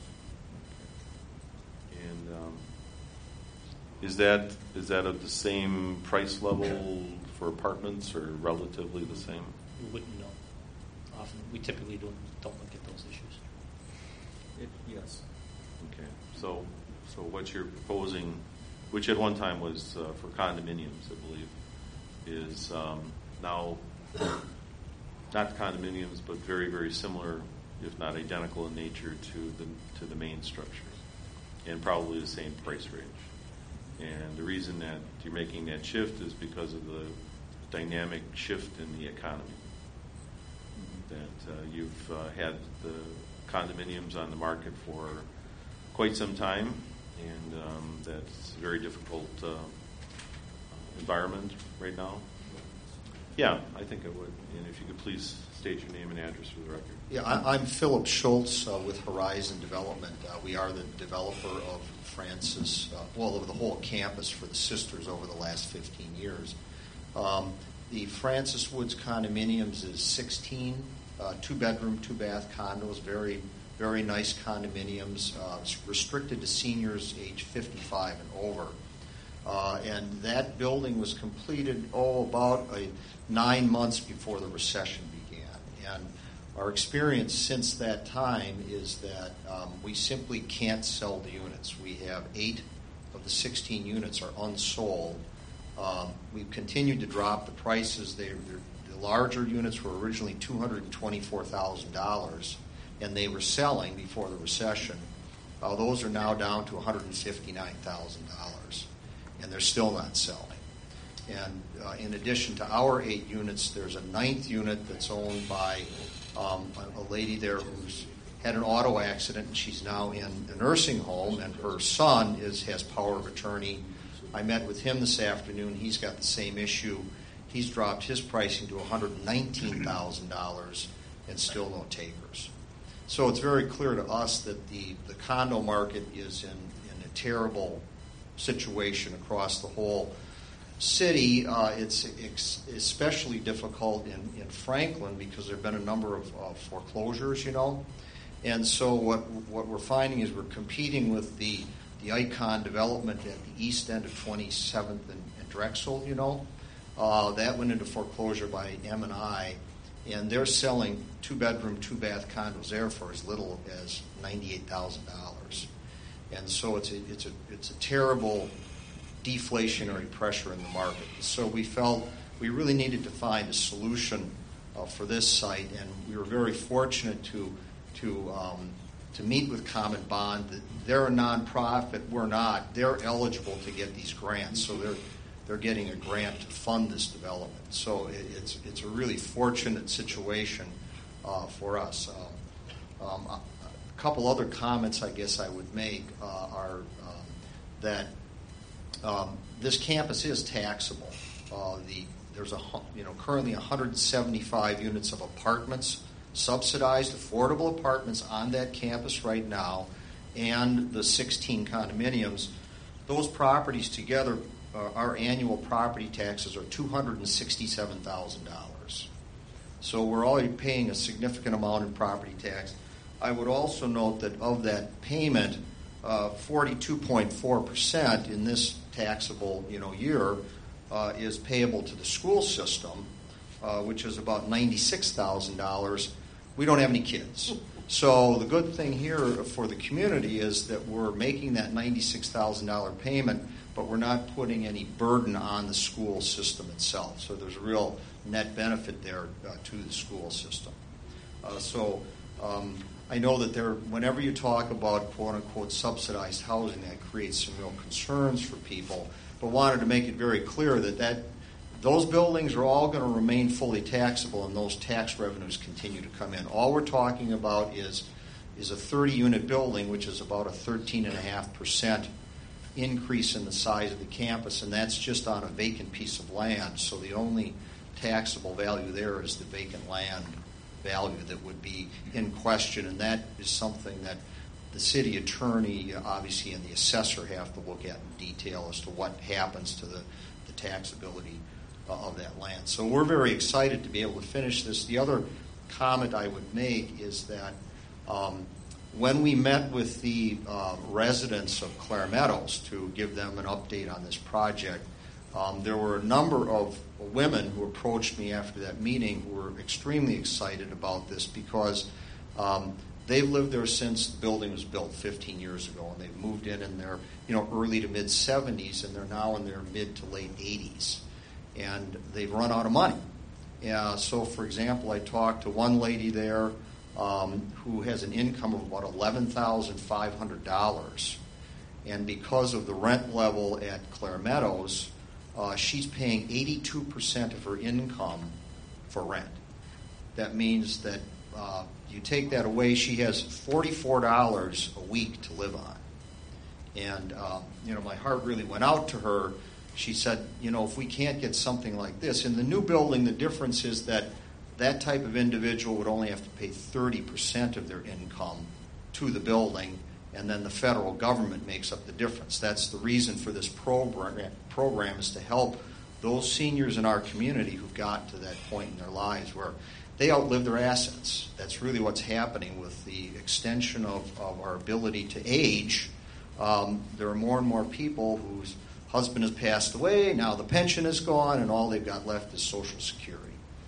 And um, is that is that of the same price level for apartments, or relatively the same? We wouldn't know. Often, we typically don't don't look at those issues. It, yes. Okay. So so what you're proposing which at one time was uh, for condominiums, I believe, is um, now not condominiums, but very, very similar, if not identical in nature to the to the main structure, and probably the same price range. And the reason that you're making that shift is because of the dynamic shift in the economy. That uh, you've uh, had the condominiums on the market for quite some time, and um, that's a very difficult uh, environment right now. Yeah, I think I would. And if you could please state your name and address for the record. Yeah, I, I'm Philip Schultz uh, with Horizon Development. Uh, we are the developer of Francis, uh, well, over the whole campus for the Sisters over the last fifteen years. Um, the Francis Woods condominiums is sixteen uh, two-bedroom, two-bath condos, very, very nice condominiums, uh, restricted to seniors age fifty-five and over. Uh, and that building was completed, oh, about a, nine months before the recession began. And our experience since that time is that um, we simply can't sell the units. We have eight of the sixteen units are unsold. Um, we've continued to drop the prices. They, the larger units were originally two hundred twenty-four thousand dollars, and they were selling before the recession. Uh, those are now down to one hundred fifty-nine thousand dollars, and they're still not selling. And uh, in addition to our eight units, there's a ninth unit that's owned by um, a, a lady there who's had an auto accident, and she's now in a nursing home, and her son is has power of attorney. I met with him this afternoon. He's got the same issue. He's dropped his pricing to one hundred nineteen thousand dollars and still no takers. So it's very clear to us that the, the condo market is in, in a terrible situation across the whole city. Uh, it's ex- especially difficult in, in Franklin because there have been a number of uh, foreclosures, you know. And so what what we're finding is we're competing with the, the Icon development at the east end of twenty-seventh and, and Drexel, you know. Uh, that went into foreclosure by M and I, and they're selling two-bedroom, two-bath condos there for as little as ninety-eight thousand dollars. And so it's a, it's a, it's a terrible deflationary pressure in the market. So we felt we really needed to find a solution uh, for this site, and we were very fortunate to to um, to meet with Common Bond. They're a nonprofit, we're not. They're eligible to get these grants, so they're they're getting a grant to fund this development. So it, it's it's a really fortunate situation uh, for us. Uh, um, a, a couple other comments I guess I would make uh, are um, that um, this campus is taxable. Uh, the there's a you know currently one hundred seventy-five units of apartments, subsidized affordable apartments on that campus right now, and the sixteen condominiums. Those properties together, uh, our annual property taxes are two hundred sixty-seven thousand dollars. So we're already paying a significant amount in property tax. I would also note that of that payment, uh, forty-two point four percent in this taxable you know year uh, is payable to the school system, uh, which is about ninety-six thousand dollars. We don't have any kids. So the good thing here for the community is that we're making that ninety-six thousand dollars payment, but we're not putting any burden on the school system itself. So there's a real net benefit there uh, to the school system. Uh, so um, I know that there, whenever you talk about quote-unquote subsidized housing, that creates some real concerns for people, but wanted to make it very clear that, that those buildings are all going to remain fully taxable, and those tax revenues continue to come in. All we're talking about is is a thirty-unit building, which is about a thirteen point five percent increase in the size of the campus, and that's just on a vacant piece of land. So the only taxable value there is the vacant land value that would be in question, and that is something that the city attorney, obviously, and the assessor have to look at in detail as to what happens to the, the taxability of that land. So we're very excited to be able to finish this. The other comment I would make is that um, when we met with the uh, residents of Clare Meadows to give them an update on this project, um, there were a number of women who approached me after that meeting who were extremely excited about this because um, they've lived there since the building was built fifteen years ago, and they've moved in in their you know early to mid seventies, and they're now in their mid to late eighties, and they've run out of money. Uh, so, for example, I talked to one lady there um, who has an income of about eleven thousand five hundred dollars, and because of the rent level at Clare Meadows, uh, she's paying eighty-two percent of her income for rent. That means that uh, you take that away, she has forty-four dollars a week to live on. And, um, you know, my heart really went out to her. She said, you know, if we can't get something like this. In the new building, the difference is that that type of individual would only have to pay thirty percent of their income to the building, and then the federal government makes up the difference. That's the reason for this program, program is to help those seniors in our community who've gotten to that point in their lives where they outlive their assets. That's really what's happening with the extension of, of our ability to age. Um, there are more and more people whose husband has passed away, now the pension is gone, and all they've got left is Social Security.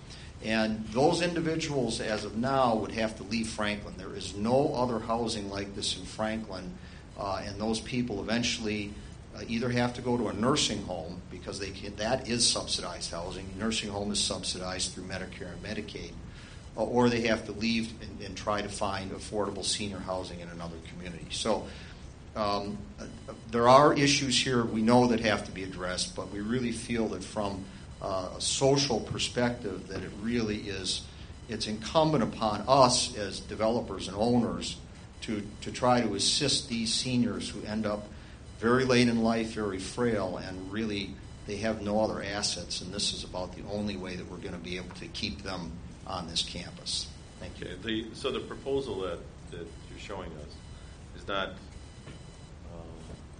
And those individuals, as of now, would have to leave Franklin. There is no other housing like this in Franklin, uh, and those people eventually uh, either have to go to a nursing home, because they can, that is subsidized housing. Nursing home is subsidized through Medicare and Medicaid, uh, or they have to leave and, and try to find affordable senior housing in another community. So um, uh, there are issues here we know that have to be addressed, but we really feel that from Uh, a social perspective that it really is, it's incumbent upon us as developers and owners to, to try to assist these seniors who end up very late in life, very frail, and really they have no other assets, and this is about the only way that we're going to be able to keep them on this campus. Thank you. Okay, the, so the proposal that, that you're showing us is not um,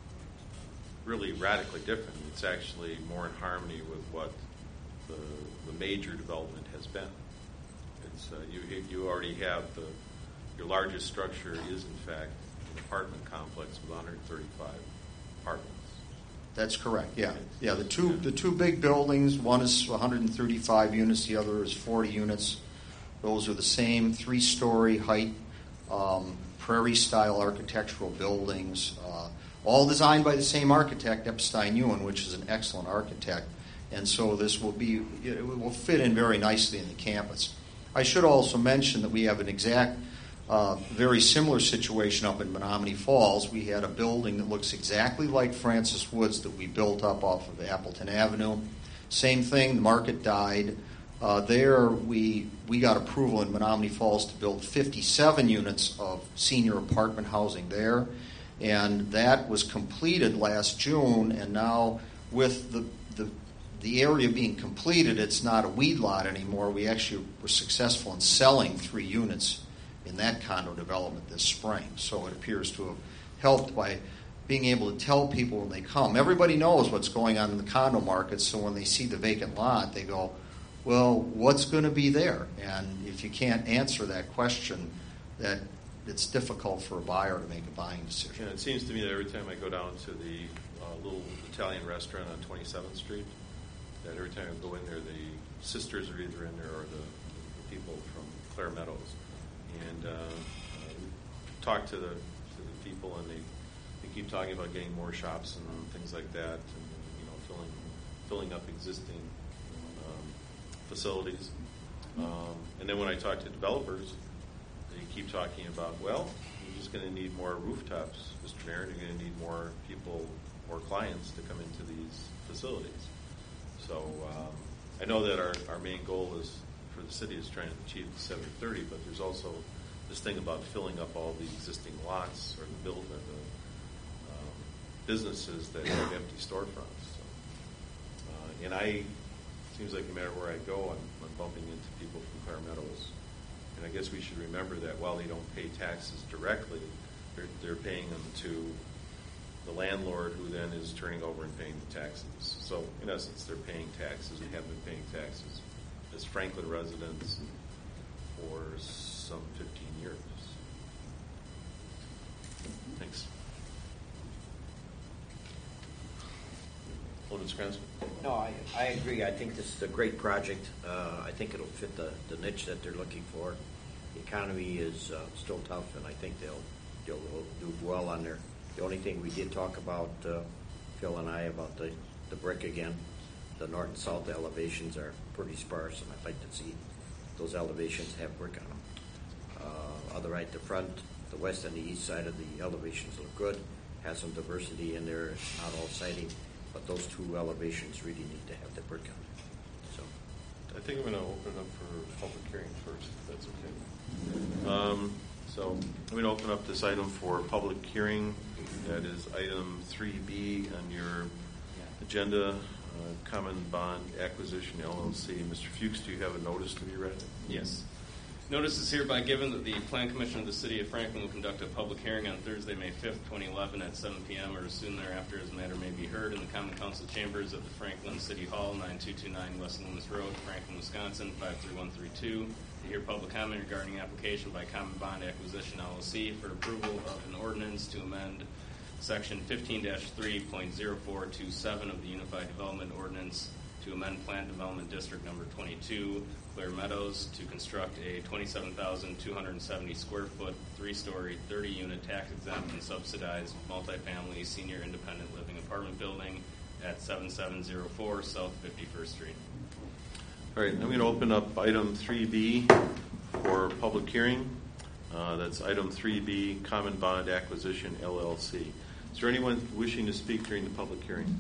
really radically different. It's actually more in harmony with what The, the major development has been. It's uh, you you already have the your largest structure is in fact an apartment complex with one hundred thirty-five apartments. That's correct. Yeah, yeah. The two the two big buildings. One is one hundred thirty-five units. The other is forty units. Those are the same three-story height, um, prairie-style architectural buildings, uh, all designed by the same architect, Epstein Ewan, which is an excellent architect. And so this will be, it will fit in very nicely in the campus. I should also mention that we have an exact, uh, very similar situation up in Menominee Falls. We had a building that looks exactly like Francis Woods that we built up off of Appleton Avenue. Same thing, the market died. Uh, there we we got approval in Menominee Falls to build fifty-seven units of senior apartment housing there. And that was completed last June, and now with the the The area being completed, it's not a weed lot anymore. We actually were successful in selling three units in that condo development this spring. So it appears to have helped by being able to tell people when they come. Everybody knows what's going on in the condo market, so when they see the vacant lot, they go, well, what's going to be there? And if you can't answer that question, that it's difficult for a buyer to make a buying decision. And it seems to me that every time I go down to the uh, little Italian restaurant on twenty-seventh Street, that every time I go in there, the sisters are either in there or the, the people from Clare Meadows. And uh, uh, we talk to the, to the people, and they, they keep talking about getting more shops and things like that, and you know, filling filling up existing um, facilities. Um, and then when I talk to developers, they keep talking about, well, you're just going to need more rooftops, Mister Mayor. You're going to need more people, more clients to come into these facilities. So um, I know that our, our main goal is for the city is trying to achieve the seven thirty, but there's also this thing about filling up all the existing lots or the build or the um, businesses that have empty storefronts. So, uh, and I it seems like no matter where I go, I'm, I'm bumping into people from Clare Meadows, and I guess we should remember that while they don't pay taxes directly, they're they're paying them to the landlord, who then is turning over and paying the taxes. So, in essence, they're paying taxes and have been paying taxes as Franklin residents for some fifteen years. Thanks. Alderman Scranton? No, I, I agree. I think this is a great project. Uh, I think it'll fit the, the niche that they're looking for. the economy is uh, still tough, and I think they'll they'll do well on there. The only thing we did talk about, uh, Phil and I, about the, the brick again. The north and south elevations are pretty sparse, and I'd like to see those elevations have brick on them. Uh, other right, the front, the west and the east side of the elevations look good. Has some diversity in there. It's not all siding, but those two elevations really need to have the brick on it. So, I think I'm going to open it up for public hearing first, if that's okay. Um, so I'm going to open up this item for public hearing. That is item three B on your agenda, uh, Common Bond Acquisition L L C. Mister Fuchs, do you have a notice to be read? Yes. Notice is hereby given that the Plan Commission of the City of Franklin will conduct a public hearing on Thursday, May fifth, twenty eleven at seven p.m. or as soon thereafter as the matter may be heard in the Common Council Chambers of the Franklin City Hall, nine two two nine West Loomis Road, Franklin, Wisconsin, five three one three two, to hear public comment regarding application by Common Bond Acquisition L L C for approval of an ordinance to amend Section fifteen dash three point zero four two seven of the Unified Development Ordinance to amend Planned Development District Number twenty-two, Clear Meadows, to construct a twenty-seven thousand two hundred seventy square foot, three-story, thirty unit tax-exempt and subsidized multifamily senior independent living apartment building at seventy-seven oh four South fifty-first Street. All right, I'm going to open up item three B for public hearing. Uh, that's item three B, Common Bond Acquisition L L C. Is there anyone wishing to speak during the public hearing?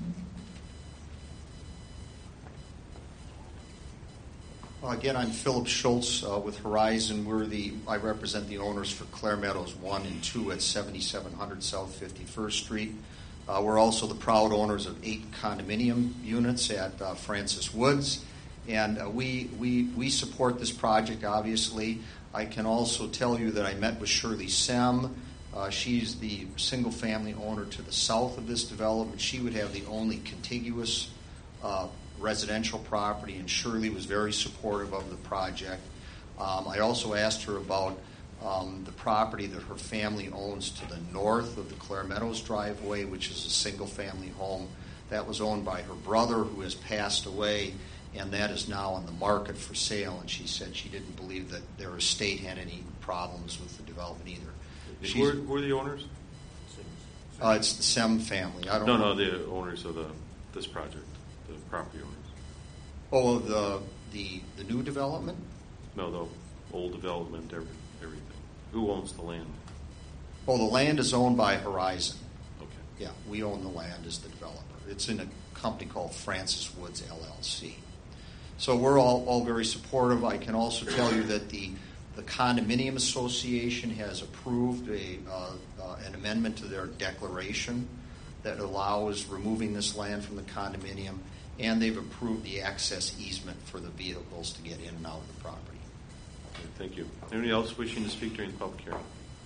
Well, again, I'm Philip Schultz uh, with Horizon. We're the I represent the owners for Clare Meadows one and two at seventy-seven hundred South fifty-first Street. Uh, we're also the proud owners of eight condominium units at uh, Francis Woods, and uh, we we we support this project. Obviously, I can also tell you that I met with Shirley Sem. Uh, she's the single-family owner to the south of this development. She would have the only contiguous uh, residential property, and Shirley was very supportive of the project. Um, I also asked her about um, the property that her family owns to the north of the Clare Meadows driveway, which is a single-family home that was owned by her brother, who has passed away, and that is now on the market for sale. And she said she didn't believe that their estate had any problems with the development either. Who are, who are the owners? Uh, it's the Sem family. I don't no, know. no, the owners of the this project, the property owners. Oh, the the the new development? No, the old development, every, everything. Who owns the land? Oh, the land is owned by Horizon. Okay. Yeah, we own the land as the developer. It's in a company called Francis Woods L L C. So we're all, all very supportive. I can also tell you that the the Condominium Association has approved a uh, uh, an amendment to their declaration that allows removing this land from the condominium, and they've approved the access easement for the vehicles to get in and out of the property. Okay, thank you. Anybody else wishing to speak during the public hearing?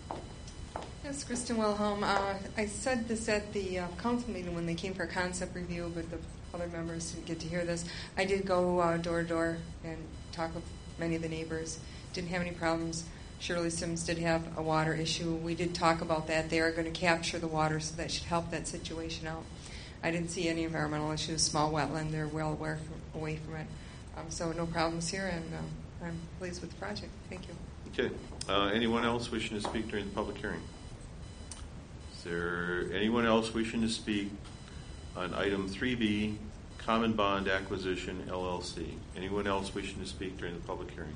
Yes, Kristen Wilhelm. Uh, I said this at the uh, council meeting when they came for a concept review, but the other members didn't get to hear this. I did go uh, door to door and talk with many of the neighbors. Didn't have any problems. Shirley Sims did have a water issue. We did talk about that. They are going to capture the water, so that should help that situation out. I didn't see any environmental issues. Small wetland, they're well aware from, away from it. Um, so no problems here, and um, I'm pleased with the project. Thank you. Okay. Uh, anyone else wishing to speak during the public hearing? Is there anyone else wishing to speak on item three B, Common Bond Acquisition L L C? Anyone else wishing to speak during the public hearing?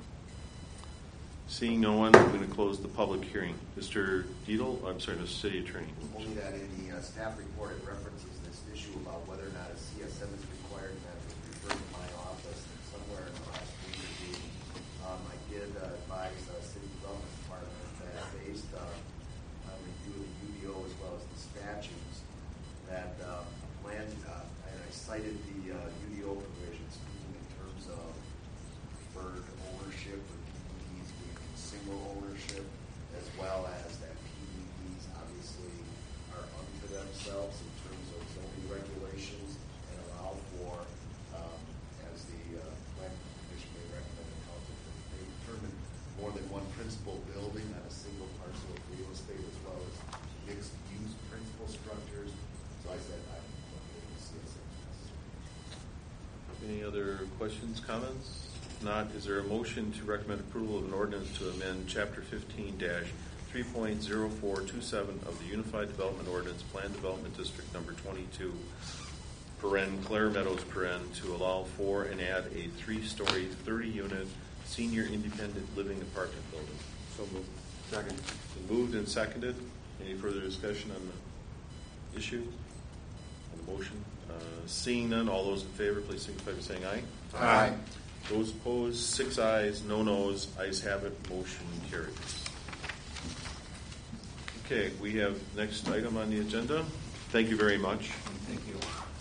Seeing no one, I'm going to close the public hearing. Mister Dietl, I'm sorry, Mister City Attorney. Only that in the uh, staff report it references this issue about whether or not a C S M is required, and that was referred to my office somewhere in the last week or two. Um, I did uh, advise the City Development Department that based uh, on review of the U D O as well as the statutes, that uh, land, uh, and I cited the uh, U D O provisions speaking in terms of preferred ownership or single ownership, as well as that P D Es obviously are unto themselves in terms of zoning regulations and allow for, um, as the uh, Plan Commission may recommend the council, they determine more than one principal building on a single parcel of real estate, as well as mixed-use principal structures. So I said I'm looking at the C S M. Any other questions, comments? If not, is there a motion to recommend approval of an ordinance to amend Chapter fifteen three point zero four two seven of the Unified Development Ordinance, Plan Development District Number twenty-two, paren, Clare Meadows, paren, to allow for and add a three-story, thirty-unit senior independent living apartment building? So moved. Second. Been moved and seconded. Any further discussion on the issue? On the motion? Uh, seeing none, all those in favor, please signify by saying aye. Aye. Those opposed, six ayes, no noes. Ayes have it. Motion carries. Okay, we have next item on the agenda. Thank you very much. Thank you.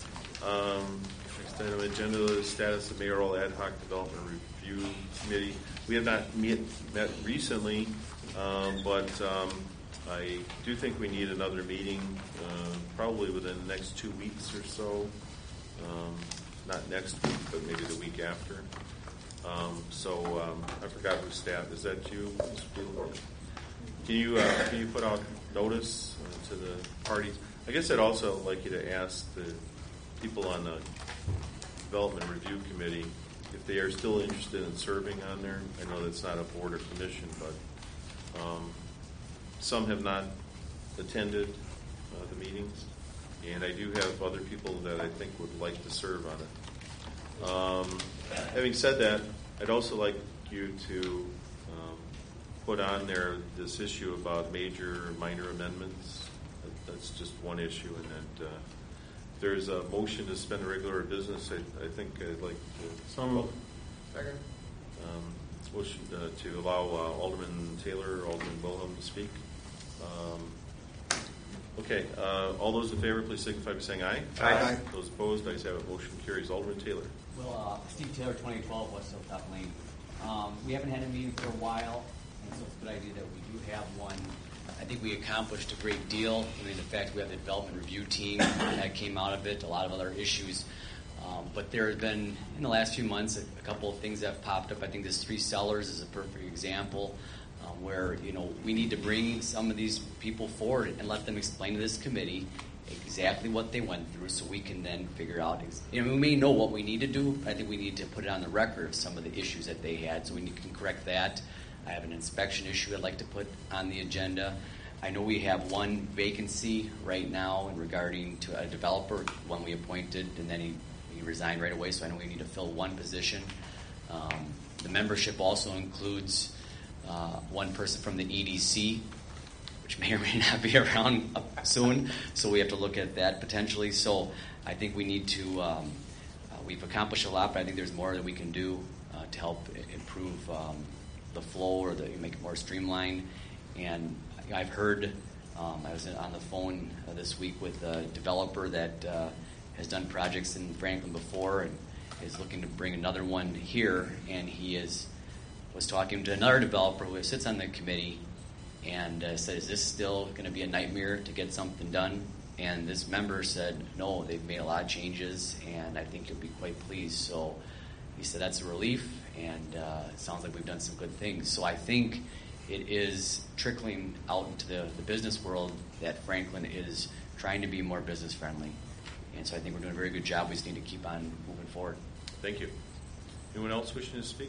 Um, next item on the agenda is status of mayoral ad hoc development review committee. We have not met, met recently, um, but um, I do think we need another meeting, uh, probably within the next two weeks or so. Um, not next week, but maybe the week after. Um, so um, I forgot who staff. Is that you, Mister Beal? Can you uh, can you put out notice uh, to the parties? I guess I'd also like you to ask the people on the development review committee if they are still interested in serving on there. I know that's not a board or commission, but um, some have not attended uh, the meetings, and I do have other people that I think would like to serve on it. Um, having said that, I'd also like you to um, put on there this issue about major and minor amendments. That, that's just one issue, and that uh, if there's a motion to suspend the regular business, I, I think I'd like to. So moved. Second. Um, motion uh, to allow uh, Alderman Taylor, Alderman Wilhelm to speak. Um, okay, uh, all those in favor, please signify by saying aye. Aye. Aye. Those opposed, ayes have it. Motion carries. Alderman Taylor. Well, uh, Steve Taylor, twenty twelve West Hilltop Lane. Um, we haven't had a meeting for a while, and so it's a good idea that we do have one. I think we accomplished a great deal. I mean, in fact, we have the development review team that came out of it, a lot of other issues. Um, but there have been, in the last few months, a, a couple of things that have popped up. I think this Three Sellers is a perfect example um, where, you know, we need to bring some of these people forward and let them explain to this committee exactly what they went through so we can then figure out, you know, we may know what we need to do, but I think we need to put it on the record of some of the issues that they had so we can correct that. I have an inspection issue I'd like to put on the agenda. I know we have one vacancy right now in regarding to a developer, one we appointed, and then he, he resigned right away, so I know we need to fill one position. Um, the membership also includes uh, one person from the E D C, which may or may not be around soon, so we have to look at that potentially. So I think we need to, um, uh, we've accomplished a lot, but I think there's more that we can do uh, to help improve um, the flow or the, make it more streamlined. And I've heard, um, I was on the phone uh, this week with a developer that uh, has done projects in Franklin before and is looking to bring another one here, and he is was talking to another developer who sits on the committee and uh, said, is this still going to be a nightmare to get something done? And this member said, no, they've made a lot of changes, and I think you'll be quite pleased. So he said that's a relief, and uh, it sounds like we've done some good things. So I think it is trickling out into the, the business world that Franklin is trying to be more business friendly. And so I think we're doing a very good job. We just need to keep on moving forward. Thank you. Anyone else wishing to speak?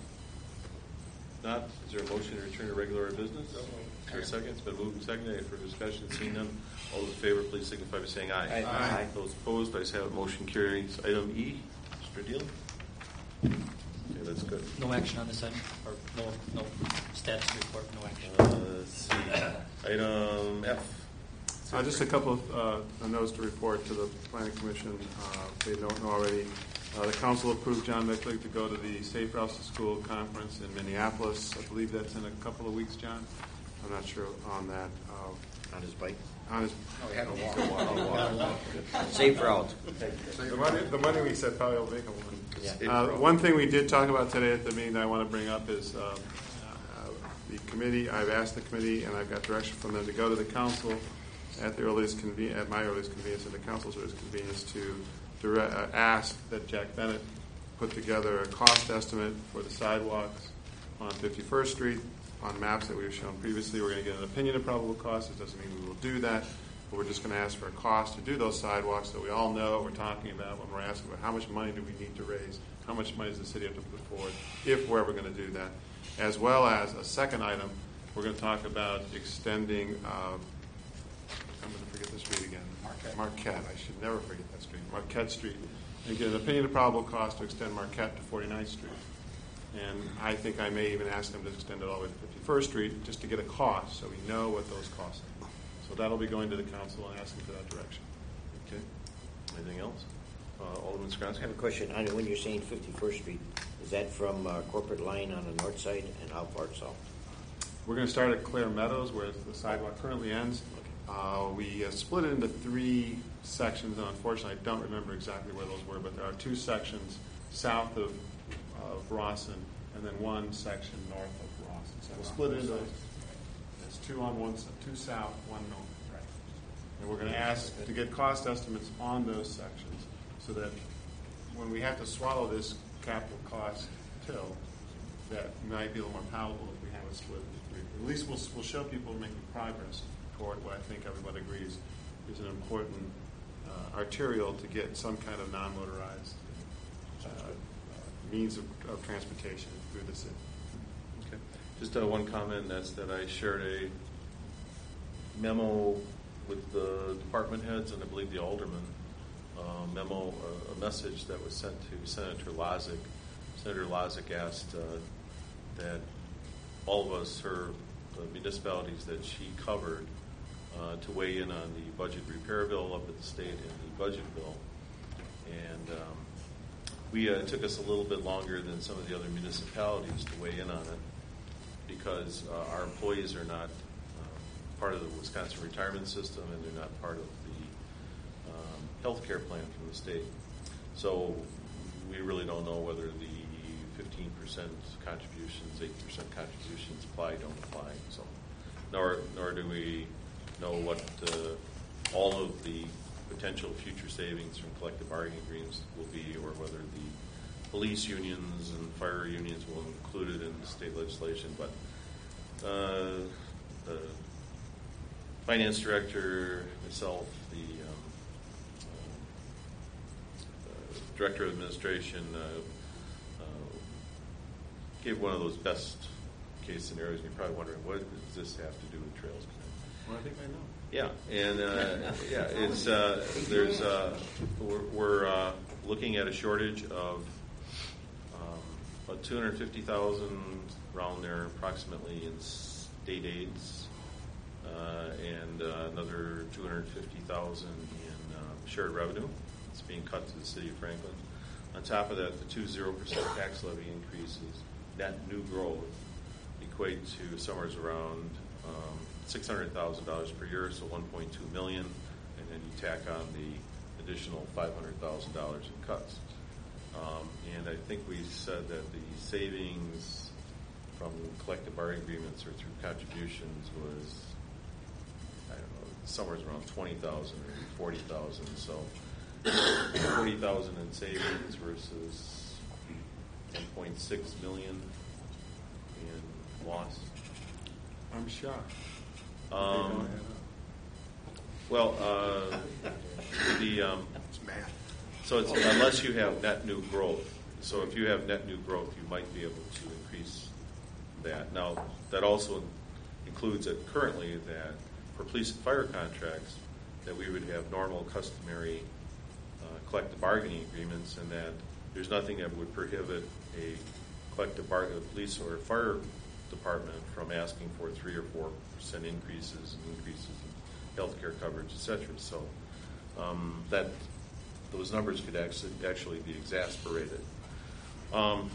Not, is there a motion to return to regular business? Is there a second? It's been moved and seconded. Any further discussion? Seeing none, all those in favor, please signify by saying aye. Aye. Aye. Those opposed, ayes have it. Motion carries. Item E, Mister Deal. Okay, that's good. No action on this item, or no, no status report, no action. Uh, let's see. Item F. Uh, just a couple of uh, notes to report to the Planning Commission. Uh, if they don't know already, uh, the Council approved John Micklig to go to the Safe Routes to School conference in Minneapolis. I believe that's in a couple of weeks, John. I'm not sure on that. Uh, on his bike? On his. No, he had to walk. Safe route. The money, the money we said probably will make him one. Yeah. Uh, one thing we did talk about today at the meeting that I want to bring up is uh, uh, the committee. I've asked the committee, and I've got direction from them to go to the council at the earliest conven- at my earliest convenience, and the council's earliest convenience, to dire- uh, ask that Jack Bennett put together a cost estimate for the sidewalks on fifty-first Street on maps that we've shown previously. We're going to get an opinion of probable cost. It doesn't mean we will do that, but we're just going to ask for a cost to do those sidewalks so we all know what we're talking about when we're asking about how much money do we need to raise how much money does the city have to put forward if we're ever going to do that? As well as a second item, we're going to talk about extending, uh, I'm going to forget the street again. Marquette. Marquette. I should never forget that street. Marquette Street. And get an opinion of probable cost to extend Marquette to forty-ninth Street. And I think I may even ask them to extend it all the way to fifty-first Street just to get a cost so we know what those costs are. So that'll be going to the council and asking for that direction. Okay. Anything else? Uh, Alderman Skronsky? I have a question. I know when you're saying fifty-first Street, is that from uh, Corporate Line on the north side and how far south? We're going to start at Claire Meadows, where the sidewalk currently ends. Uh, we uh, split it into three sections, and unfortunately, I don't remember exactly where those were, but there are two sections south of, of Rawson, and then one section north of Rawson. So we'll split it into it's two on one side, two south, one north. Right. And we're going to ask to get cost estimates on those sections, so that when we have to swallow this capital cost pill, that might be a little more palatable if we have it split into three. At least we'll, we'll show people making progress toward what I think everybody agrees is an important uh, arterial to get some kind of non-motorized uh, uh, means of, of transportation through the city. Okay. Just uh, one comment, and that's that I shared a memo with the department heads and I believe the aldermen, uh, memo, uh, a message that was sent to Senator Lozick. Senator Lozick asked uh, that all of us, her the municipalities that she covered, uh, to weigh in on the budget repair bill up at the state and the budget bill. And um, we uh, it took us a little bit longer than some of the other municipalities to weigh in on it because uh, our employees are not uh, part of the Wisconsin retirement system and they're not part of the um, health care plan from the state. So we really don't know whether the fifteen percent contributions, eight percent contributions apply, don't apply. So, nor nor do we know what uh, all of the potential future savings from collective bargaining agreements will be, or whether the police unions and fire unions will include it in the state legislation. But uh, the finance director, myself, the, um, uh, the director of administration. Uh, gave one of those best case scenarios, and you're probably wondering, what does this have to do with Trails Committee? Well, I think I know. Yeah, and uh, yeah, it's uh, there's uh, we're, we're uh, looking at a shortage of um, about two hundred fifty thousand around there, approximately in state aids, uh, and uh, another two hundred fifty thousand in uh, shared revenue. It's being cut to the city of Franklin. On top of that, the two zero percent tax levy increases. Net new growth equate to somewhere around um, six hundred thousand dollars per year, so one point two million dollars, and then you tack on the additional five hundred thousand dollars in cuts. Um, and I think we said that the savings from collective bargaining agreements or through contributions was, I don't know, somewhere around twenty thousand dollars or forty thousand dollars. So forty thousand dollars in savings versus one point six million dollars in loss. I'm shocked. Um, well, uh, the um, It's math. so it's unless you have net new growth. So if you have net new growth, you might be able to increase that. Now, that also includes that currently that for police and fire contracts, that we would have normal, customary uh, collective bargaining agreements, and that there's nothing that would prohibit a collective bargaining police or fire department from asking for three or four percent increases and increases in health care coverage, et cetera. So um, that those numbers could actually actually be exasperated. Um,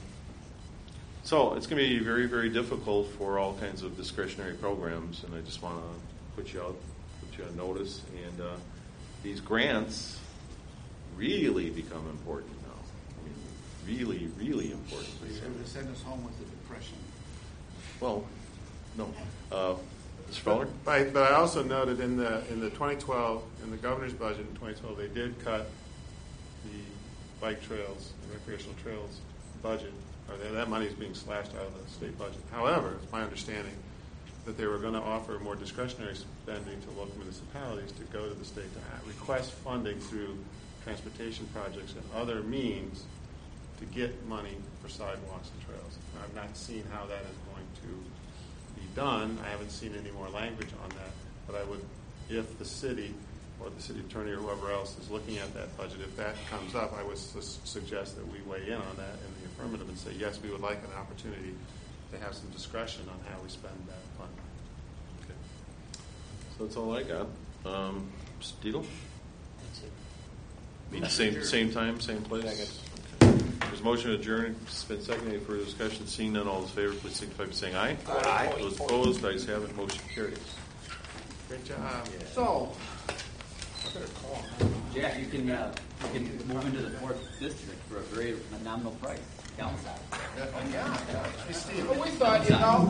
so it's going to be very, very difficult for all kinds of discretionary programs, and I just want to put you out, put you on notice. And uh, these grants really become important now. I mean, really, really important. So you're going to send us home with the depression. Well, no. Uh, Mister Fowler? But, but I also noted in the in the twenty twelve, in the governor's budget in twenty twelve, they did cut the bike trails, the recreational trails budget, or that, that money is being slashed out of the state budget. However, it's my understanding that they were going to offer more discretionary spending to local municipalities to go to the state to request funding through transportation projects and other means to get money for sidewalks and trails. I've not seen how that is going to be done. I haven't seen any more language on that, but I would, if the city or the city attorney or whoever else is looking at that budget, if that comes up, I would su- suggest that we weigh in on that in the affirmative and say, yes, we would like an opportunity to have some discretion on how we spend that fund. Okay. So that's all I got. Um, Mister Dietel? That's it. Meet same same time, same place. Okay. There's a motion to adjourn. It's been seconded. Any further discussion? Seeing none, all those in favor, please signify by saying aye. Aye. Those opposed, ayes have it. Motion carries. Great job. So, I better call. Jack, you can, uh, you can move into the fourth district for a very nominal price, downside. but we thought, you know,